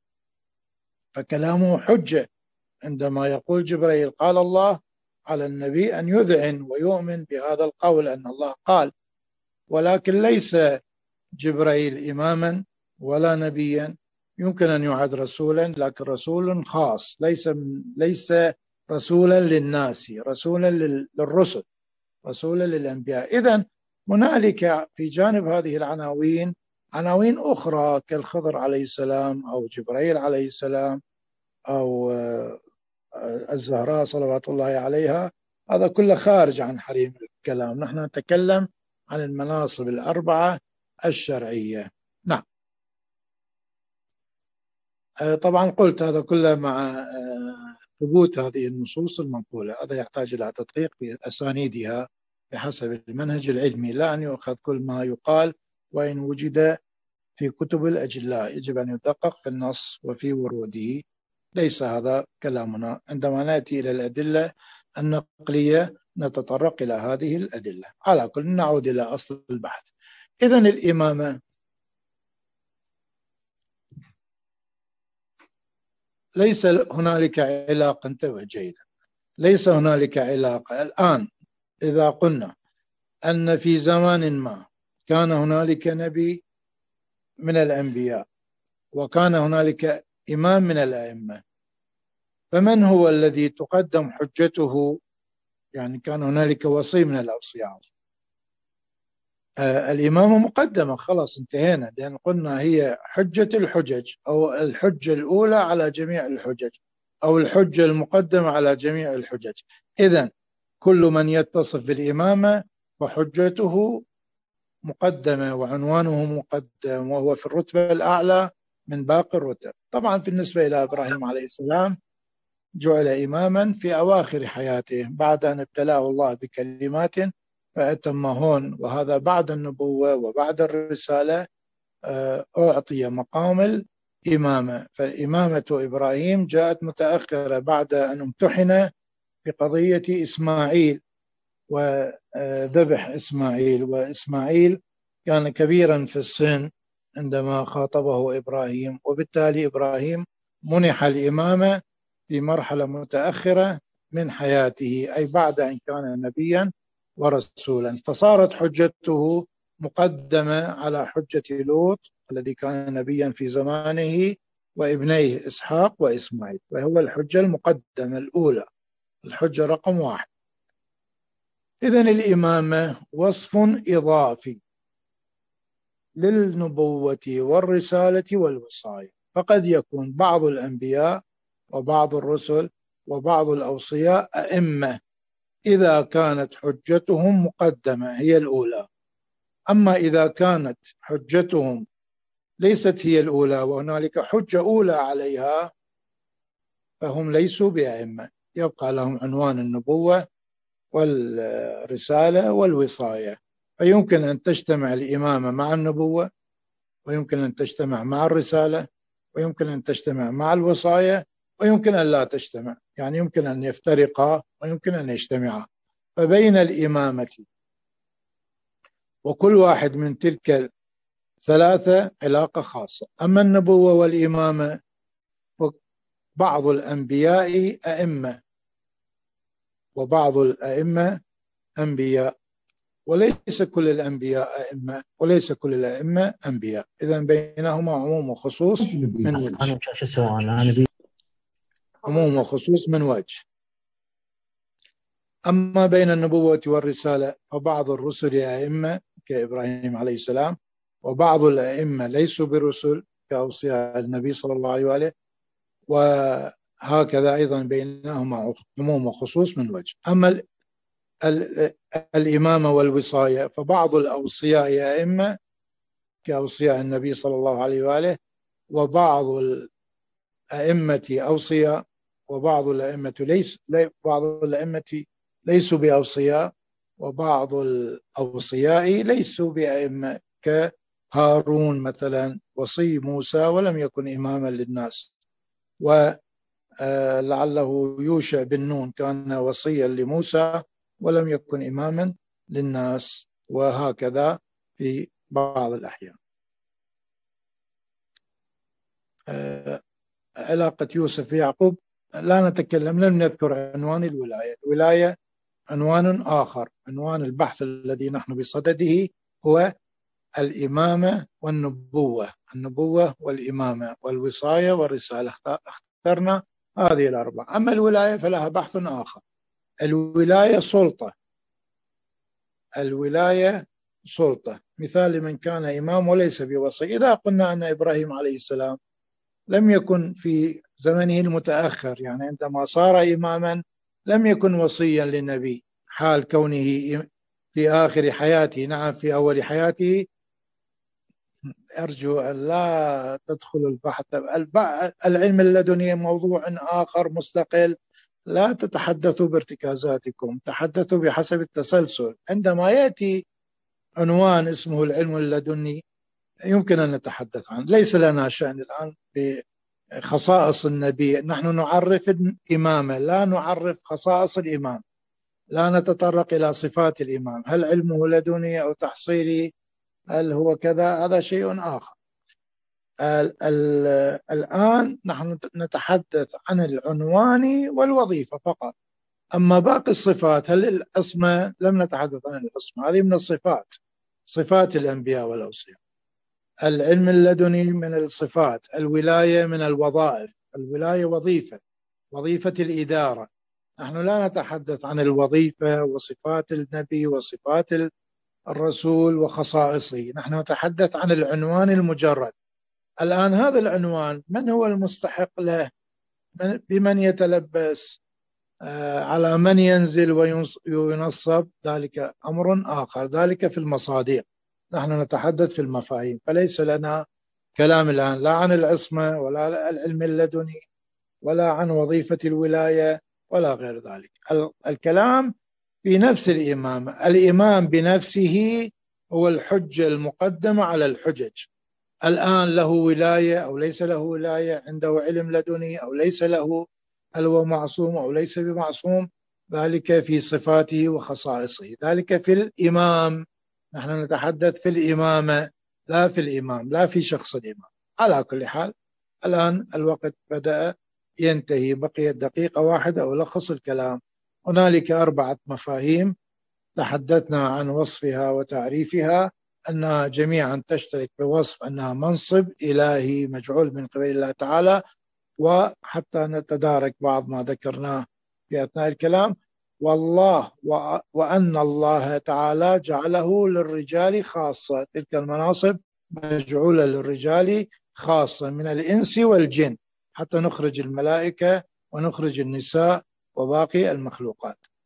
فكلامه حجة. عندما يقول جبرائيل قال الله، على النبي أن يذعن ويؤمن بهذا القول أن الله قال، ولكن ليس جبرائيل إماما ولا نبيا، يمكن أن يعد رسولا، لكن رسول خاص، ليس من ليس رسولا للناس، رسولا للرسل، رسولا للأنبياء. إذن هنالك في جانب هذه العناوين عناوين أخرى كالخضر عليه السلام أو جبرائيل عليه السلام أو الزهراء صلوات الله عليها، هذا كله خارج عن حريم الكلام. نحن نتكلم عن المناصب الأربعة الشرعية. نعم، طبعا قلت هذا كله مع ثبوت هذه النصوص المنقولة، هذا يحتاج إلى تدقيق بأسانيدها بحسب المنهج العلمي، لا أن يؤخذ كل ما يقال وإن وجد في كتب الأجلاء، يجب أن يدقق في النص وفي وروده. ليس هذا كلامنا. عندما نأتي إلى الأدلة النقلية نتطرق إلى هذه الأدلة. على كل نعود إلى أصل البحث. إذن الإمامة ليس هنالك علاقة، انتبه جيدا، ليس هنالك علاقة الآن. إذا قلنا أن في زمان ما كان هنالك نبي من الأنبياء وكان هنالك إمام من الأئمة، فمن هو الذي تقدم حجته؟ يعني كان هنالك وصي من الأوصياء، آه الإمامة مقدمة، خلاص انتهينا، لأن قلنا هي حجة الحجج، أو الحجة الأولى على جميع الحجج، أو الحجة المقدمة على جميع الحجج. إذن كل من يتصف بالإمامة فحجته مقدمة وعنوانه مقدم، وهو في الرتبة الأعلى من باقي الرتب. طبعا بالنسبة إلى إبراهيم عليه السلام جعل إماما في أواخر حياته بعد أن ابتلاه الله بكلمات فأتمهن، وهذا بعد النبوة وبعد الرسالة أعطي مقام الإمامة. فالإمامة إبراهيم جاءت متأخرة بعد أن امتحن بقضية إسماعيل وذبح إسماعيل، وإسماعيل كان كبيرا في السن عندما خاطبه إبراهيم، وبالتالي إبراهيم منح الإمامة في مرحلة متأخرة من حياته، أي بعد أن كان نبيا ورسولا، فصارت حجته مقدمة على حجة لوط الذي كان نبيا في زمانه وابنيه إسحاق وإسماعيل، وهو الحجة المقدمة الأولى، الحجة رقم واحد. إذن الإمامة وصف إضافي للنبوة والرسالة والوصاية، فقد يكون بعض الأنبياء وبعض الرسل وبعض الأوصياء أئمة إذا كانت حجتهم مقدمة هي الأولى، أما إذا كانت حجتهم ليست هي الأولى وهنالك حجة أولى عليها فهم ليسوا بأئمة، يبقى لهم عنوان النبوة والرسالة والوصاية. فيمكن أن تجتمع الإمامة مع النبوة، ويمكن أن تجتمع مع الرسالة، ويمكن أن تجتمع مع الوصاية، ويمكن أن لا تجتمع، يعني يمكن أن يفترقا ويمكن أن يجتمعا. فبين الإمامة وكل واحد من تلك الثلاثة علاقة خاصة. أما النبوة والإمامة، بعض الأنبياء أئمة وبعض الأئمة أنبياء، وليس كل الأنبياء أئمة وليس كل الأئمة أنبياء. إذن بينهما عموم وخصوص من وجه، عموم وخصوص من وجه. أما بين النبوة والرسالة فبعض الرسل أئمة كإبراهيم عليه السلام، وبعض الأئمة ليسوا برسل كأوصياء النبي صلى الله عليه وآله، وهكذا أيضا بينهما عموم وخصوص من وجه. أما الإمامة والوصاية فبعض الأوصياء أئمة كأوصياء النبي صلى الله عليه وآله، وبعض الأئمة أوصياء، وبعض الأئمة ليس بعض الأئمة ليسوا بأوصياء، وبعض الأوصياء ليسوا بأئمة كهارون مثلا وصي موسى ولم يكن إماما للناس، ولعله يوشع بن نون كان وصيا لموسى ولم يكن إماما للناس، وهكذا في بعض الأحيان. علاقة يوسف يعقوب لا نتكلم، لم نذكر عنوان الولاية. الولاية عنوان آخر، عنوان البحث الذي نحن بصدده هو الإمامة والنبوة، النبوة والإمامة والوصاية والرسالة، اخترنا هذه الأربعة. أما الولاية فلها بحث آخر. الولاية سلطة، الولاية سلطة، مثال لمن كان إمام وليس بوصي. إذا قلنا أن إبراهيم عليه السلام لم يكن في زمنه المتأخر، يعني عندما صار إماما لم يكن وصيا للنبي حال كونه في آخر حياته، نعم في أول حياته. أرجو أن لا تدخل البحث، العلم اللدني موضوع آخر مستقل، لا تتحدثوا بارتكازاتكم، تحدثوا بحسب التسلسل. عندما يأتي عنوان اسمه العلم اللدني يمكن أن نتحدث عنه، ليس لنا شأن الآن بخصائص النبي. نحن نعرف الإمامة، لا نعرف خصائص الإمام، لا نتطرق إلى صفات الإمام، هل علمه لدني أو تحصيلي، هل هو كذا، هذا شيء آخر. الآن نحن نتحدث عن العنوان والوظيفة فقط. أما باقي الصفات، هل العصمة، لم نتحدث عن العصمة، هذه من الصفات، صفات الأنبياء والأوصياء. العلم اللدني من الصفات، الولاية من الوظائف، الولاية وظيفة، وظيفة الإدارة. نحن لا نتحدث عن الوظيفة وصفات النبي وصفات الرسول وخصائصه، نحن نتحدث عن العنوان المجرد. الآن هذا العنوان من هو المستحق له؟ من بمن يتلبس؟ آه على من ينزل وينصب؟ ذلك أمر آخر، ذلك في المصادق، نحن نتحدث في المفاهيم. فليس لنا كلام الآن لا عن العصمة ولا العلم اللدني ولا عن وظيفة الولاية ولا غير ذلك. الكلام في نفس الإمامة. الإمام بنفسه هو الحجة المقدمة على الحجج. الآن له ولاية أو ليس له ولاية، عنده علم لدني أو ليس له، هل هو معصوم أو ليس بمعصوم، ذلك في صفاته وخصائصه، ذلك في الإمام. نحن نتحدث في الإمامة لا في الإمام، لا في شخص الإمام. على كل حال الآن الوقت بدأ ينتهي، بقيت دقيقة واحدة ألخص الكلام. هنالك أربعة مفاهيم تحدثنا عن وصفها وتعريفها، أنها جميعا تشترك بوصف أنها منصب إلهي مجعول من قبل الله تعالى، وحتى نتدارك بعض ما ذكرناه في أثناء الكلام، والله وأن الله تعالى جعله للرجال خاصة، تلك المناصب مجعولة للرجال خاصة من الإنس والجن، حتى نخرج الملائكة ونخرج النساء وباقي المخلوقات.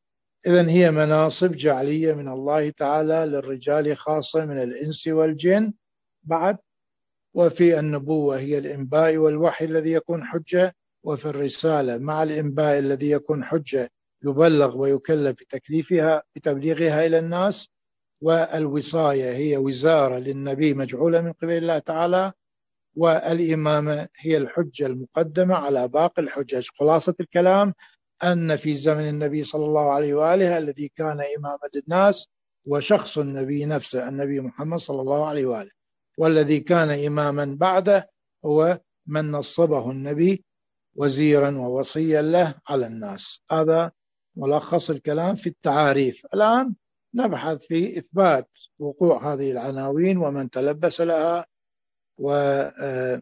إذن هي مناصب جعلية من الله تعالى للرجال خاصة من الإنس والجن بعد. وفي النبوة هي الإنباء والوحي الذي يكون حجة، وفي الرسالة مع الإنباء الذي يكون حجة يبلغ ويكلف بتكليفها بتبليغها إلى الناس. والوصاية هي وزارة للنبي مجعولة من قبل الله تعالى. والإمامة هي الحجة المقدمة على باقي الحجج. خلاصة الكلام أن في زمن النبي صلى الله عليه وآله الذي كان إماما للناس وشخص النبي نفسه النبي محمد صلى الله عليه وآله، والذي كان إماما بعده هو من نصبه النبي وزيرا ووصيا له على الناس. هذا ملخص الكلام في التعاريف. الآن نبحث في إثبات وقوع هذه العناوين ومن تلبس لها، ومن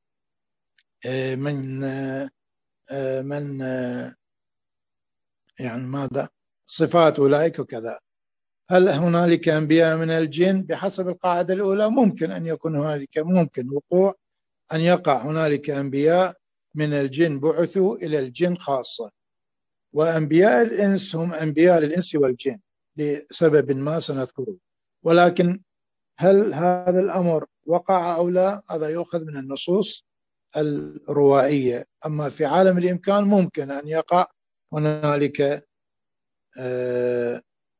من يعني ماذا صفات أولئك وكذا. هل هنالك أنبياء من الجن؟ بحسب القاعدة الأولى ممكن أن يكون هنالك، ممكن وقوع أن يقع هنالك أنبياء من الجن بعثوا إلى الجن خاصة، وأنبياء الإنس هم أنبياء الإنس والجن لسبب ما سنذكره. ولكن هل هذا الأمر وقع أو لا، هذا يؤخذ من النصوص الروائية. أما في عالم الإمكان ممكن أن يقع هنالك آه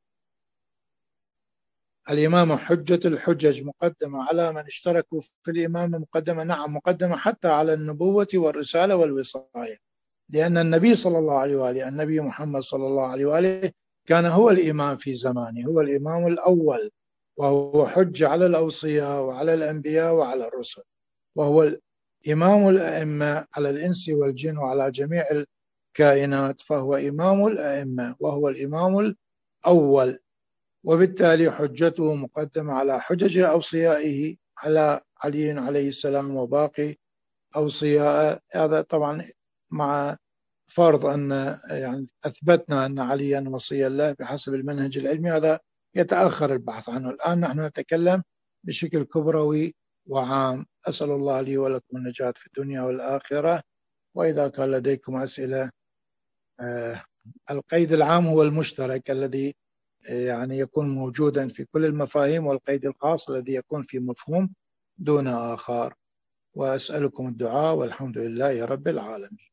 الإمامة حجة الحجج مقدمة على من اشتركوا في الإمامة، مقدمة نعم مقدمة حتى على النبوة والرسالة والوصاية، لأن النبي صلى الله عليه وآله النبي محمد صلى الله عليه وآله كان هو الإمام في زمانه، هو الإمام الأول، وهو حجة على الأوصياء وعلى الأنبياء وعلى الرسل، وهو إمام الأئمة على الإنس والجن وعلى جميع الكائنات، فهو إمام الأئمة وهو الإمام الأول، وبالتالي حجته مقدمة على حجج أوصيائه على علي عليه السلام وباقي أوصياء. هذا طبعا مع فرض أن يعني أثبتنا أن عليا وصي الله بحسب المنهج العلمي، هذا يتأخر البحث عنه. الآن نحن نتكلم بشكل كبروي وعام. أسأل الله لي ولكم النجاة في الدنيا والآخرة. وإذا كان لديكم أسئلة، آه القيد العام هو المشترك الذي يعني يكون موجودا في كل المفاهيم، والقيد الخاص الذي يكون في مفهوم دون آخر. وأسألكم الدعاء، والحمد لله رب العالمين.